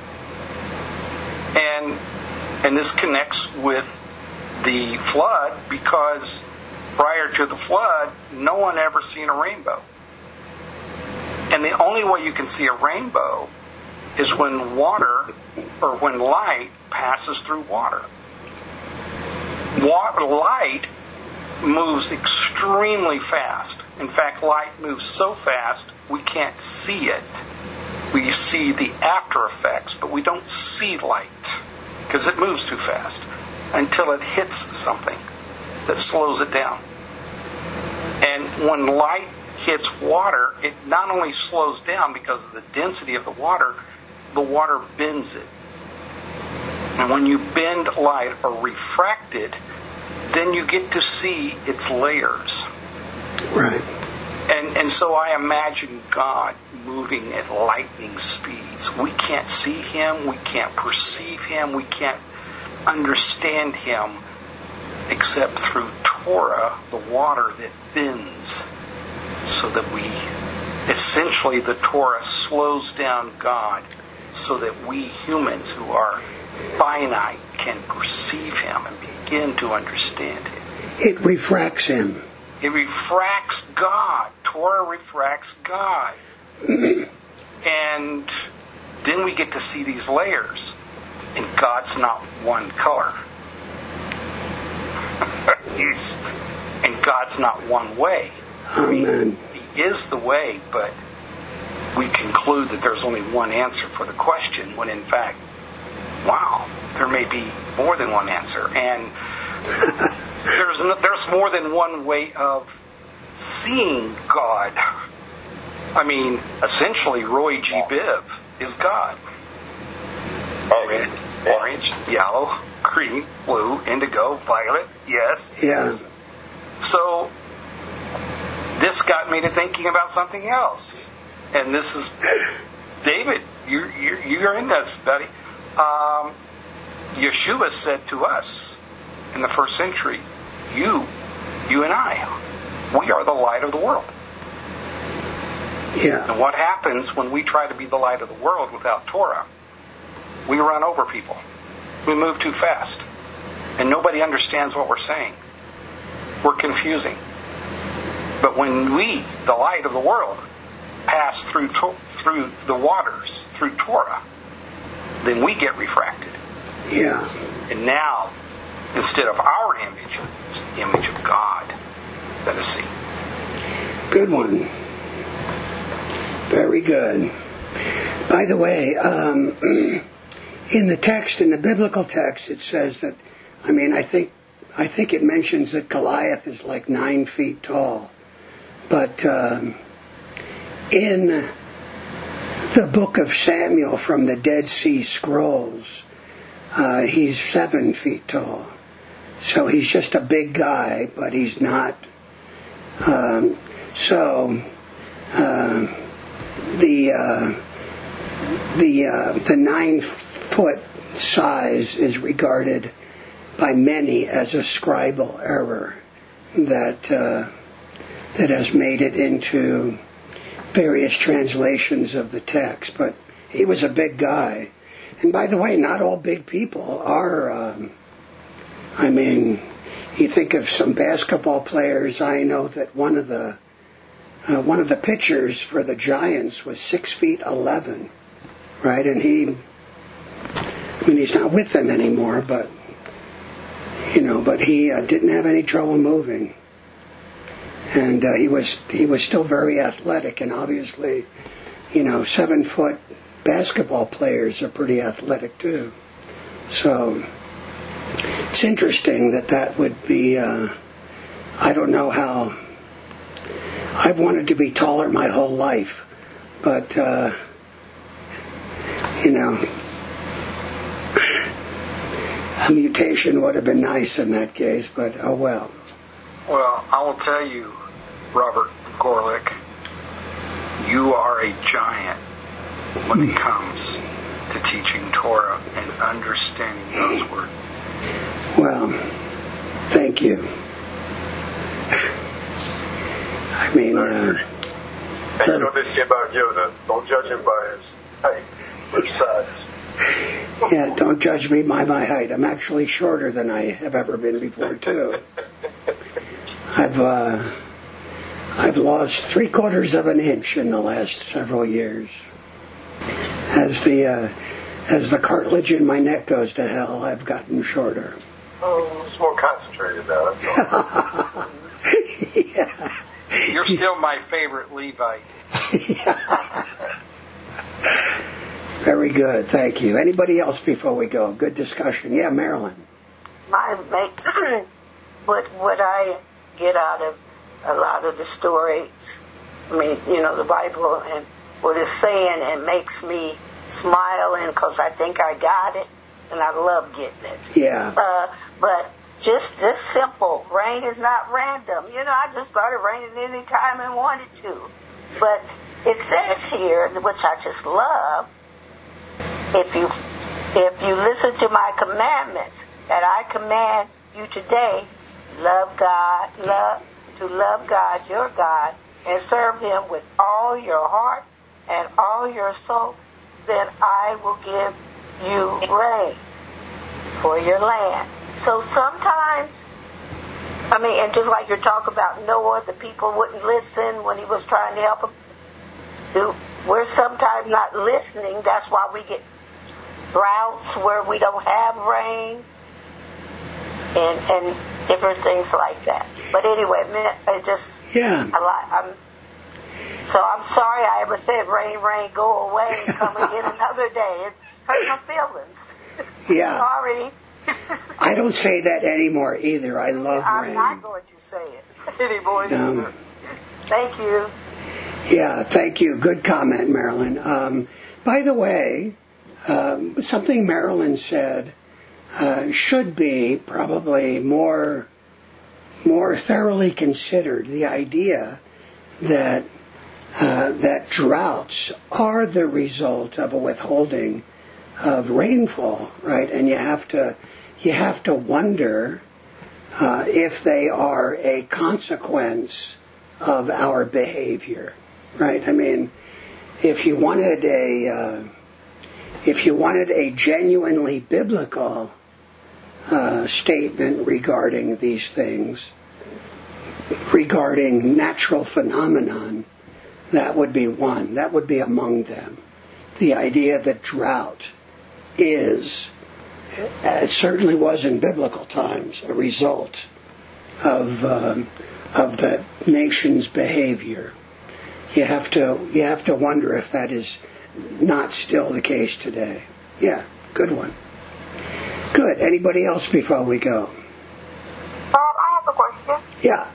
And this connects with the flood, because prior to the flood, no one ever seen a rainbow. And the only way you can see a rainbow is when water, or when light passes through water. Light moves extremely fast. In fact, light moves so fast we can't see it. We see the after effects, but we don't see light because it moves too fast until it hits something that slows it down. And when light hits water, it not only slows down because of the density of the water bends it. And when you bend light or refract it, then you get to see its layers. Right. And so I imagine God moving at lightning speeds. We can't see Him, we can't perceive Him, we can't understand Him except through Torah, the water that bends, so that essentially the Torah slows down God so that we humans who are finite can perceive Him and begin to understand Him. It refracts Him. It refracts God. Torah refracts God. And then we get to see these layers. And God's not one color. And God's not one way. Amen. He is the way, but we conclude that there's only one answer for the question, when in fact, wow, there may be more than one answer. And there's more than one way of seeing God. I mean, essentially, Roy G. Biv is God. Red, orange, yellow, green, blue, indigo, violet, yes. Yeah. So, this got me to thinking about something else. And this is, David, you're in this, buddy. Yeshua said to us in the first century, you and I, we are the light of the world. Yeah. And what happens when we try to be the light of the world without Torah? We run over people. We move too fast. And nobody understands what we're saying. We're confusing. But when we, the light of the world, pass through the waters, through Torah, then we get refracted. Yeah. And now, instead of our image, it's the image of God that is seen. Good one. Very good. By the way, in the text, in the biblical text, it says that, I think it mentions that Goliath is like 9 feet tall. But in the book of Samuel from the Dead Sea Scrolls, he's 7 feet tall. So he's just a big guy, but he's not. The 9-foot size is regarded by many as a scribal error that has made it into various translations of the text. But he was a big guy. And by the way, not all big people are, you think of some basketball players. I know that one of the pitchers for the Giants was 6'11", right? And he's not with them anymore, but he didn't have any trouble moving. And he was still very athletic, and obviously, 7-foot basketball players are pretty athletic too. So it's interesting that would be. I don't know how. I've wanted to be taller my whole life, but a mutation would have been nice in that case. But oh well. Well, I will tell you, Robert Gorlick, you are a giant when it comes to teaching Torah and understanding those words. Well, thank you. And you know this about Yoda. Don't judge him by his height or size. Yeah, don't judge me by my height. I'm actually shorter than I have ever been before, too. I've lost 3/4 of an inch in the last several years. As the cartilage in my neck goes to hell, I've gotten shorter. Oh, it's more concentrated now. That's all. Yeah. You're still my favorite Levite. Very good, thank you. Anybody else before we go? Good discussion. Yeah, Marilyn. What I get out of a lot of the stories the Bible and what it's saying, and makes me smile, and because I think I got it, and I love getting it. Yeah. But just this simple, rain is not random. I just started raining any time I wanted to. But it says here, which I just love, if you listen to my commandments that I command you today, love God, your God, and serve Him with all your heart and all your soul, then I will give you rain for your land. So sometimes, and just like you're talking about Noah, the people wouldn't listen when he was trying to help them. We're sometimes not listening. That's why we get droughts where we don't have rain and different things like that. But anyway, it just so I'm sorry I ever said rain, go away and come again another day. It hurt my feelings. Yeah. Sorry. I don't say that anymore either. I love rain. I'm not going to say it anymore either. Thank you. Yeah, thank you. Good comment, Marilyn. By the way, something Marilyn said should be probably more thoroughly considered. The idea that droughts are the result of a withholding of rainfall, right? And you have to wonder if they are a consequence of our behavior, right? If you wanted a genuinely biblical statement regarding these things, regarding natural phenomenon, that would be one. That would be among them. The idea that drought is, it certainly was in biblical times, a result of the nation's behavior. You have to wonder if that is not still the case today. Yeah, good one. Good. Anybody else before we go? I have a question. Yeah.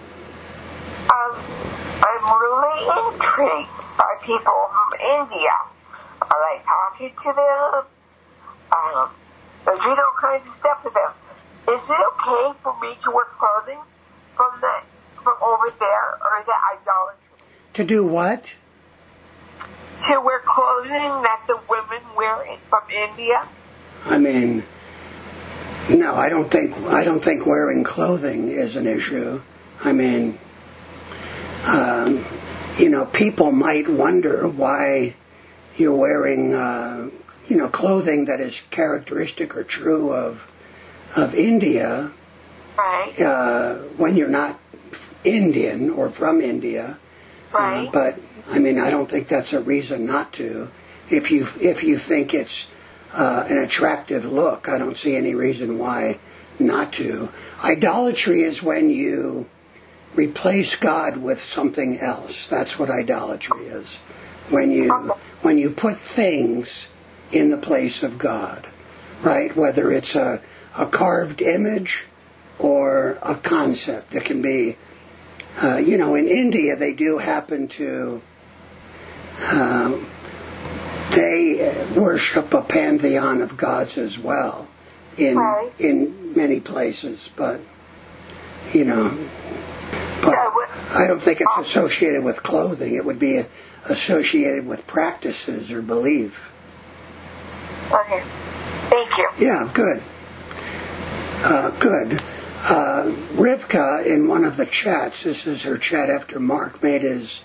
I'm really intrigued by people from India. I like talking to them. I do all kinds of stuff with them. Is it okay for me to wear clothing from over there, or is that idolatry? To do what? To wear clothing that the women wear from India? No, I don't think wearing clothing is an issue. People might wonder why you're wearing, clothing that is characteristic or true of India, right? When you're not Indian or from India, right? But I don't think that's a reason not to. If you think it's an attractive look, I don't see any reason why not to. Idolatry is when you replace God with something else. That's what idolatry is. When you put things in the place of God, right? Whether it's a carved image or a concept. It can be, in India they do happen to, they worship a pantheon of gods as well in many places, but I don't think it's associated with clothing. It would be associated with practices or belief. Okay. Thank you. Yeah, good. Good. Rivka, in one of the chats, this is her chat after Mark made his,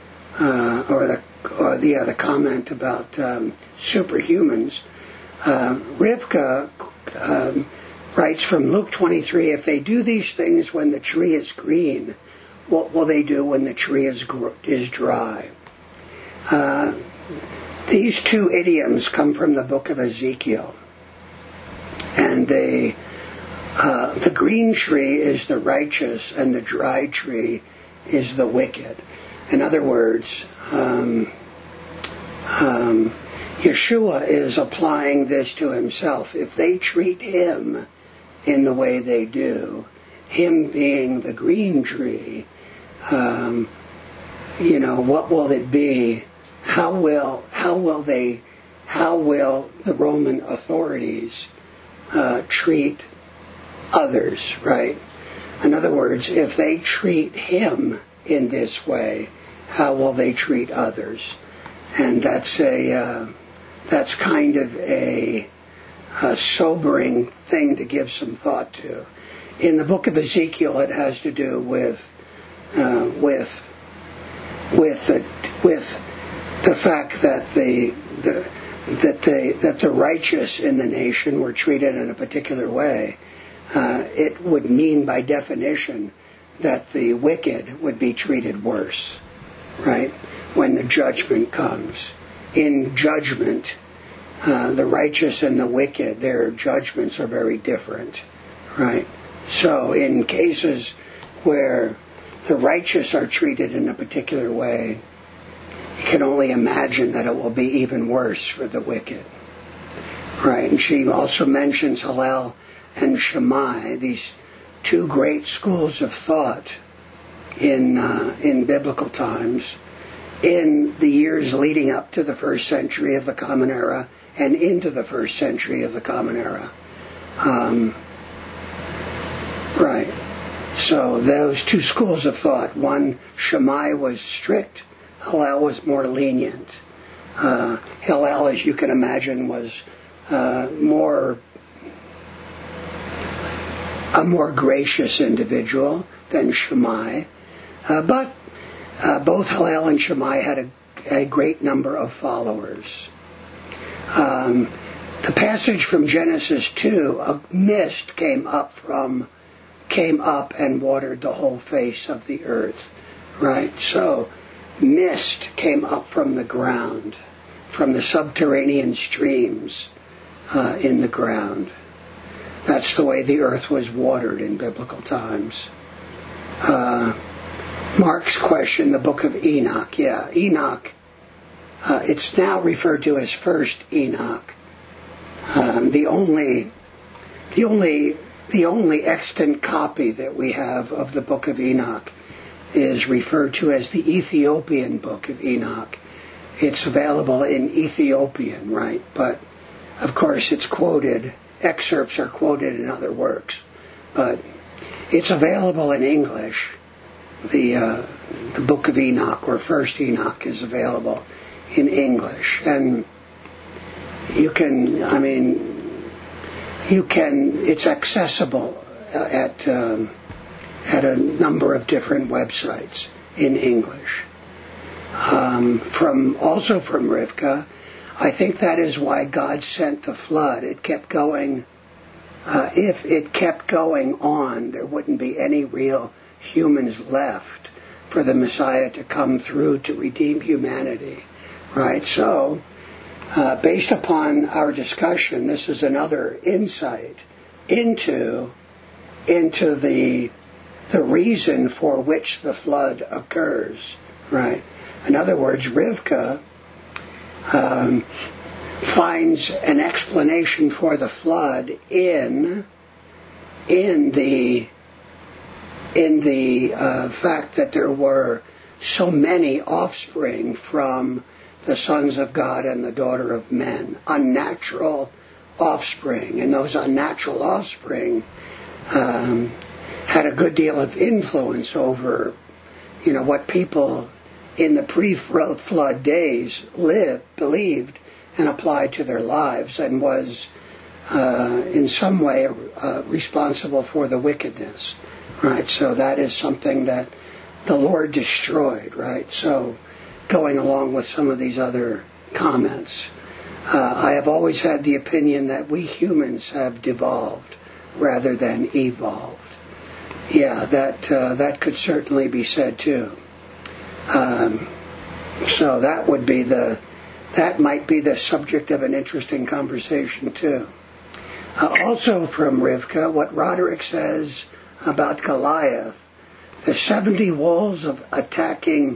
the comment about superhumans. Rivka writes from Luke 23, if they do these things when the tree is green, what will they do when the tree is dry? These two idioms come from the book of Ezekiel. And the green tree is the righteous and the dry tree is the wicked. In other words, Yeshua is applying this to himself. If they treat him in the way they do, him being the green tree, what will it be? How will the Roman authorities treat others, right? In other words, if they treat him in this way, how will they treat others? And that's kind of a sobering thing to give some thought to. In the book of Ezekiel, it has to do with the fact that the righteous in the nation were treated in a particular way. It would mean, by definition, that the wicked would be treated worse, right? When the judgment comes. In judgment, the righteous and the wicked, their judgments are very different, right? So in cases where the righteous are treated in a particular way, you can only imagine that it will be even worse for the wicked, right? And she also mentions Hillel and Shammai, these two great schools of thought in biblical times, in the years leading up to the first century of the Common Era and into the first century of the Common Era. Right. So those two schools of thought, one, Shammai was strict, Hillel was more lenient. Hillel, as you can imagine, was a more gracious individual than Shammai. But both Hillel and Shammai had a great number of followers. The passage from Genesis 2, a mist came up and watered the whole face of the earth, right? So mist came up from the ground, from the subterranean streams in the ground. That's the way the earth was watered in biblical times. Mark's question, the book of Enoch. Yeah, Enoch, it's now referred to as First Enoch. The only extant copy that we have of the book of Enoch is referred to as the Ethiopian book of Enoch. It's available in Ethiopian, right? But, of course, it's quoted, excerpts are quoted in other works. But it's available in English. The book of Enoch, or First Enoch, is available in English. And it's accessible at a number of different websites in English. From Rivka, I think that is why God sent the flood. It kept going. If it kept going on, there wouldn't be any real humans left for the Messiah to come through to redeem humanity, right? So, based upon our discussion, this is another insight into the reason for which the flood occurs, right? In other words, Rivka finds an explanation for the flood in the fact that there were so many offspring from the sons of God and the daughter of men, unnatural offspring, and those unnatural offspring had a good deal of influence over, what people in the pre-flood days believed and applied to their lives, and was in some way responsible for the wickedness, right? So that is something that the Lord destroyed, right? So going along with some of these other comments, I have always had the opinion that we humans have devolved rather than evolved. Yeah, that could certainly be said too. So that might be the subject of an interesting conversation too. Also from Rivka, what Roderick says about Goliath, the 70 wolves attacking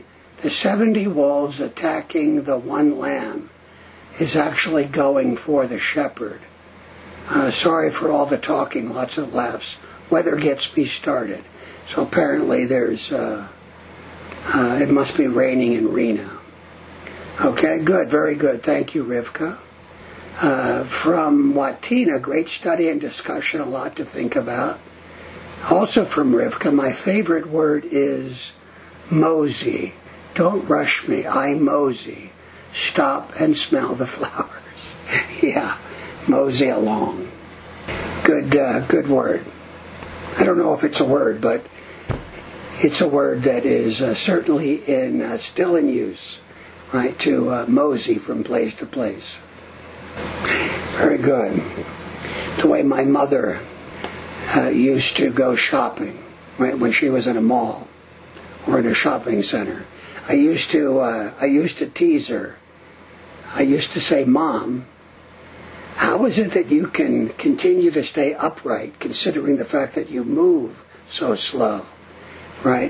the one lamb is actually going for the shepherd. Sorry for all the talking, lots of laughs. Weather gets me started. So apparently there's It must be raining in Reno. Okay, good, very good. Thank you, Rivka. From Watina, great study and discussion, a lot to think about. Also from Rivka, my favorite word is mosey. Don't rush me, I mosey. Stop and smell the flowers. Yeah, mosey along. Good word. I don't know if it's a word, but it's a word that is certainly still in use, right, to mosey from place to place. Very good. The way my mother used to go shopping, right, when she was in a mall or in a shopping center. I used to tease her. I used to say, Mom, how is it that you can continue to stay upright considering the fact that you move so slow? Right?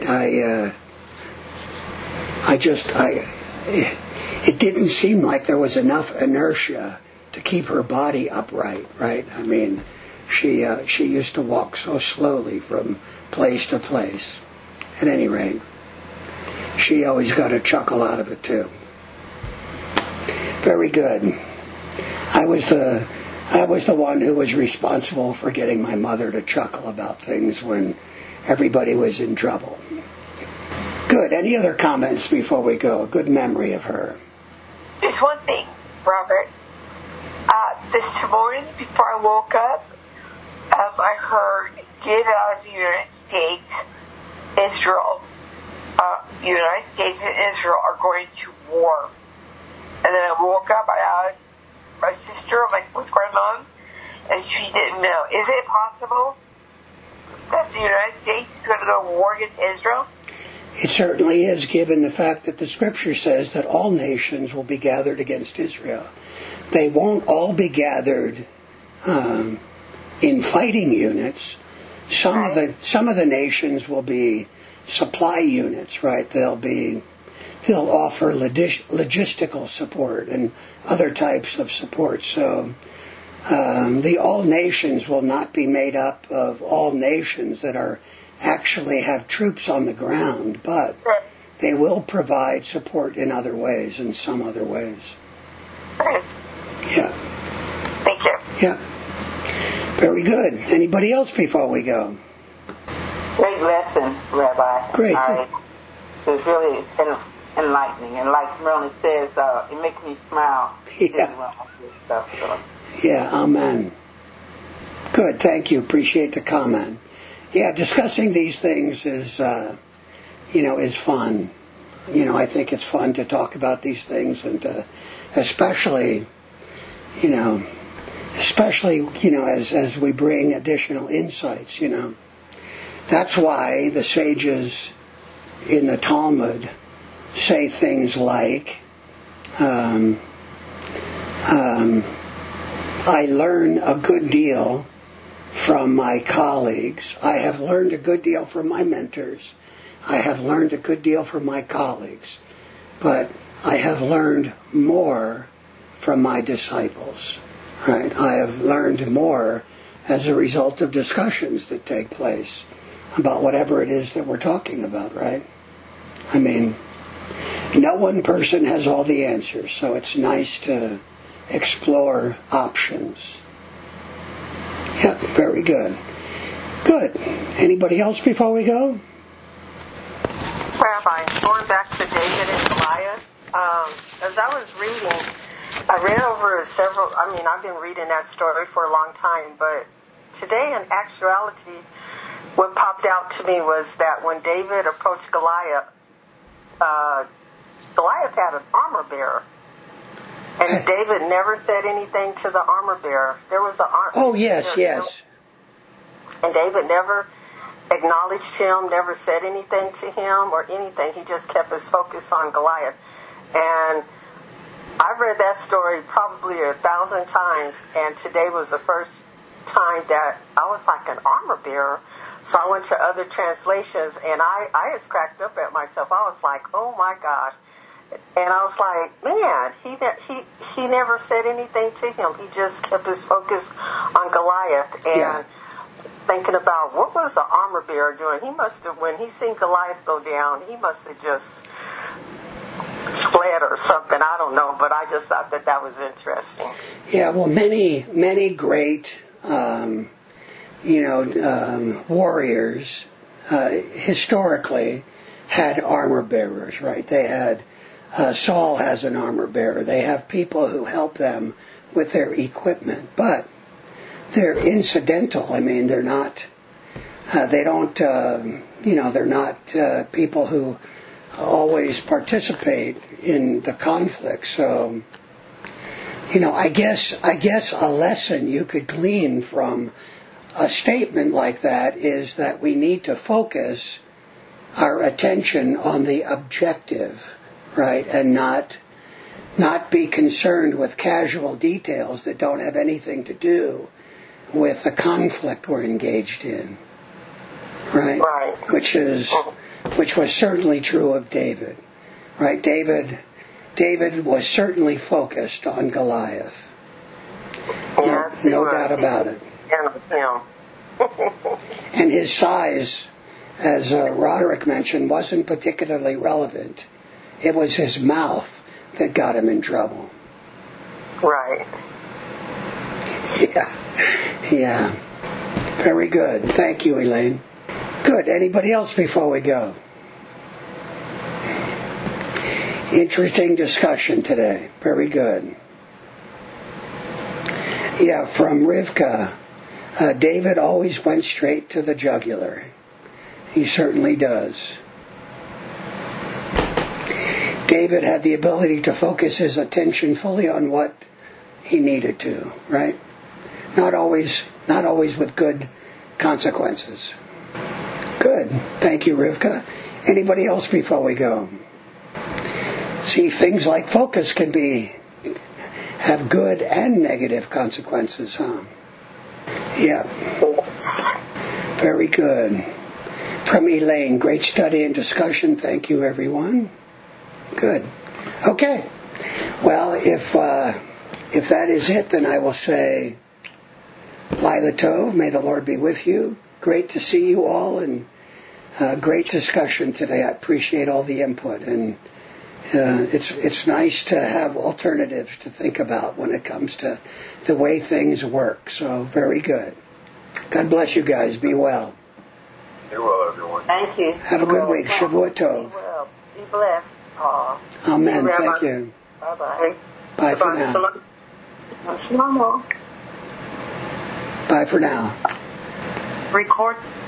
It didn't seem like there was enough inertia to keep her body upright, right? I mean, she used to walk so slowly from place to place. At any rate, she always got a chuckle out of it too. Very good. I was the one who was responsible for getting my mother to chuckle about things when everybody was in trouble. Good. Any other comments before we go? A good memory of her. Just one thing, Robert. This morning, before I woke up, I heard, get out of the United States, Israel. United States and Israel are going to war. And then I woke up, I asked my sister, I'm like, what's going on? And she didn't know. Is it possible that the United States is going to go to war against Israel? It certainly is, given the fact that the Scripture says that all nations will be gathered against Israel. They won't all be gathered in fighting units. Some of the nations will be supply units, right? They'll offer logistical support and other types of support. So the all nations will not be made up of all nations that actually have troops on the ground, but they will provide support in other ways, in some other ways. Yeah. Thank you. Yeah. Very good. Anybody else before we go? Great lesson, Rabbi. Great. It was really enlightening. And like Merlin says, it makes me smile. Yeah. Stuff, so. Yeah, amen. Good, thank you. Appreciate the comment. Yeah, discussing these things is fun. I think it's fun to talk about these things, and especially as we bring additional insights. That's why the sages in the Talmud say things like, I learn a good deal from my colleagues. I have learned a good deal from my mentors. I have learned a good deal from my colleagues. But I have learned more from my disciples. Right? I have learned more as a result of discussions that take place about whatever it is that we're talking about, right? I mean, no one person has all the answers, so it's nice to explore options. Yeah, very good. Good. Anybody else before we go? Rabbi, going back to David and Goliath, as I was reading, I read over I've been reading that story for a long time, but today in actuality, what popped out to me was that when David approached Goliath, Goliath had an armor bearer. And David never said anything to the armor bearer. There was an armor bearer. Oh, yes. And David never acknowledged him, never said anything to him or anything. He just kept his focus on Goliath. And I've read that story probably 1,000 times, and today was the first time that I was like, an armor bearer. So I went to other translations, and I just cracked up at myself. I was like, oh my gosh. And I was like, man, he never said anything to him. He just kept his focus on Goliath. And thinking about what was the armor bearer doing. He must have, when he seen Goliath go down, he must have just fled or something. I don't know, but I just thought that was interesting. Yeah, well, many great, warriors historically had armor bearers, right? They had Saul has an armor bearer. They have people who help them with their equipment, but they're incidental. I mean, they're not. They don't. They're not people who always participate in the conflict. So, I guess a lesson you could glean from a statement like that is that we need to focus our attention on the objective, right, and not be concerned with casual details that don't have anything to do with the conflict we're engaged in, right? Right. Which was certainly true of David, right? David was certainly focused on Goliath. No doubt about it. And his size, as Roderick mentioned, wasn't particularly relevant. It was his mouth that got him in trouble. Right. Yeah. Very good. Thank you, Elaine. Good. Anybody else before we go? Interesting discussion today. Very good. Yeah, from Rivka. David always went straight to the jugular. He certainly does. David had the ability to focus his attention fully on what he needed to, right? Not always with good consequences. Good. Thank you, Rivka. Anybody else before we go? See, things like focus can have good and negative consequences, huh? Yeah. Very good. From Elaine, great study and discussion. Thank you, everyone. Good. Okay. Well, if that is it, then I will say, Lila Tov, may the Lord be with you. Great to see you all, and great discussion today. I appreciate all the input, and it's nice to have alternatives to think about when it comes to the way things work. So very good. God bless you guys. Be well. Be well, everyone. Thank you. Have a good week. Shavua Tov. Be well. Be blessed. Amen. Thank you. Bye-bye. Bye for now. Shalom. Bye for now. Record.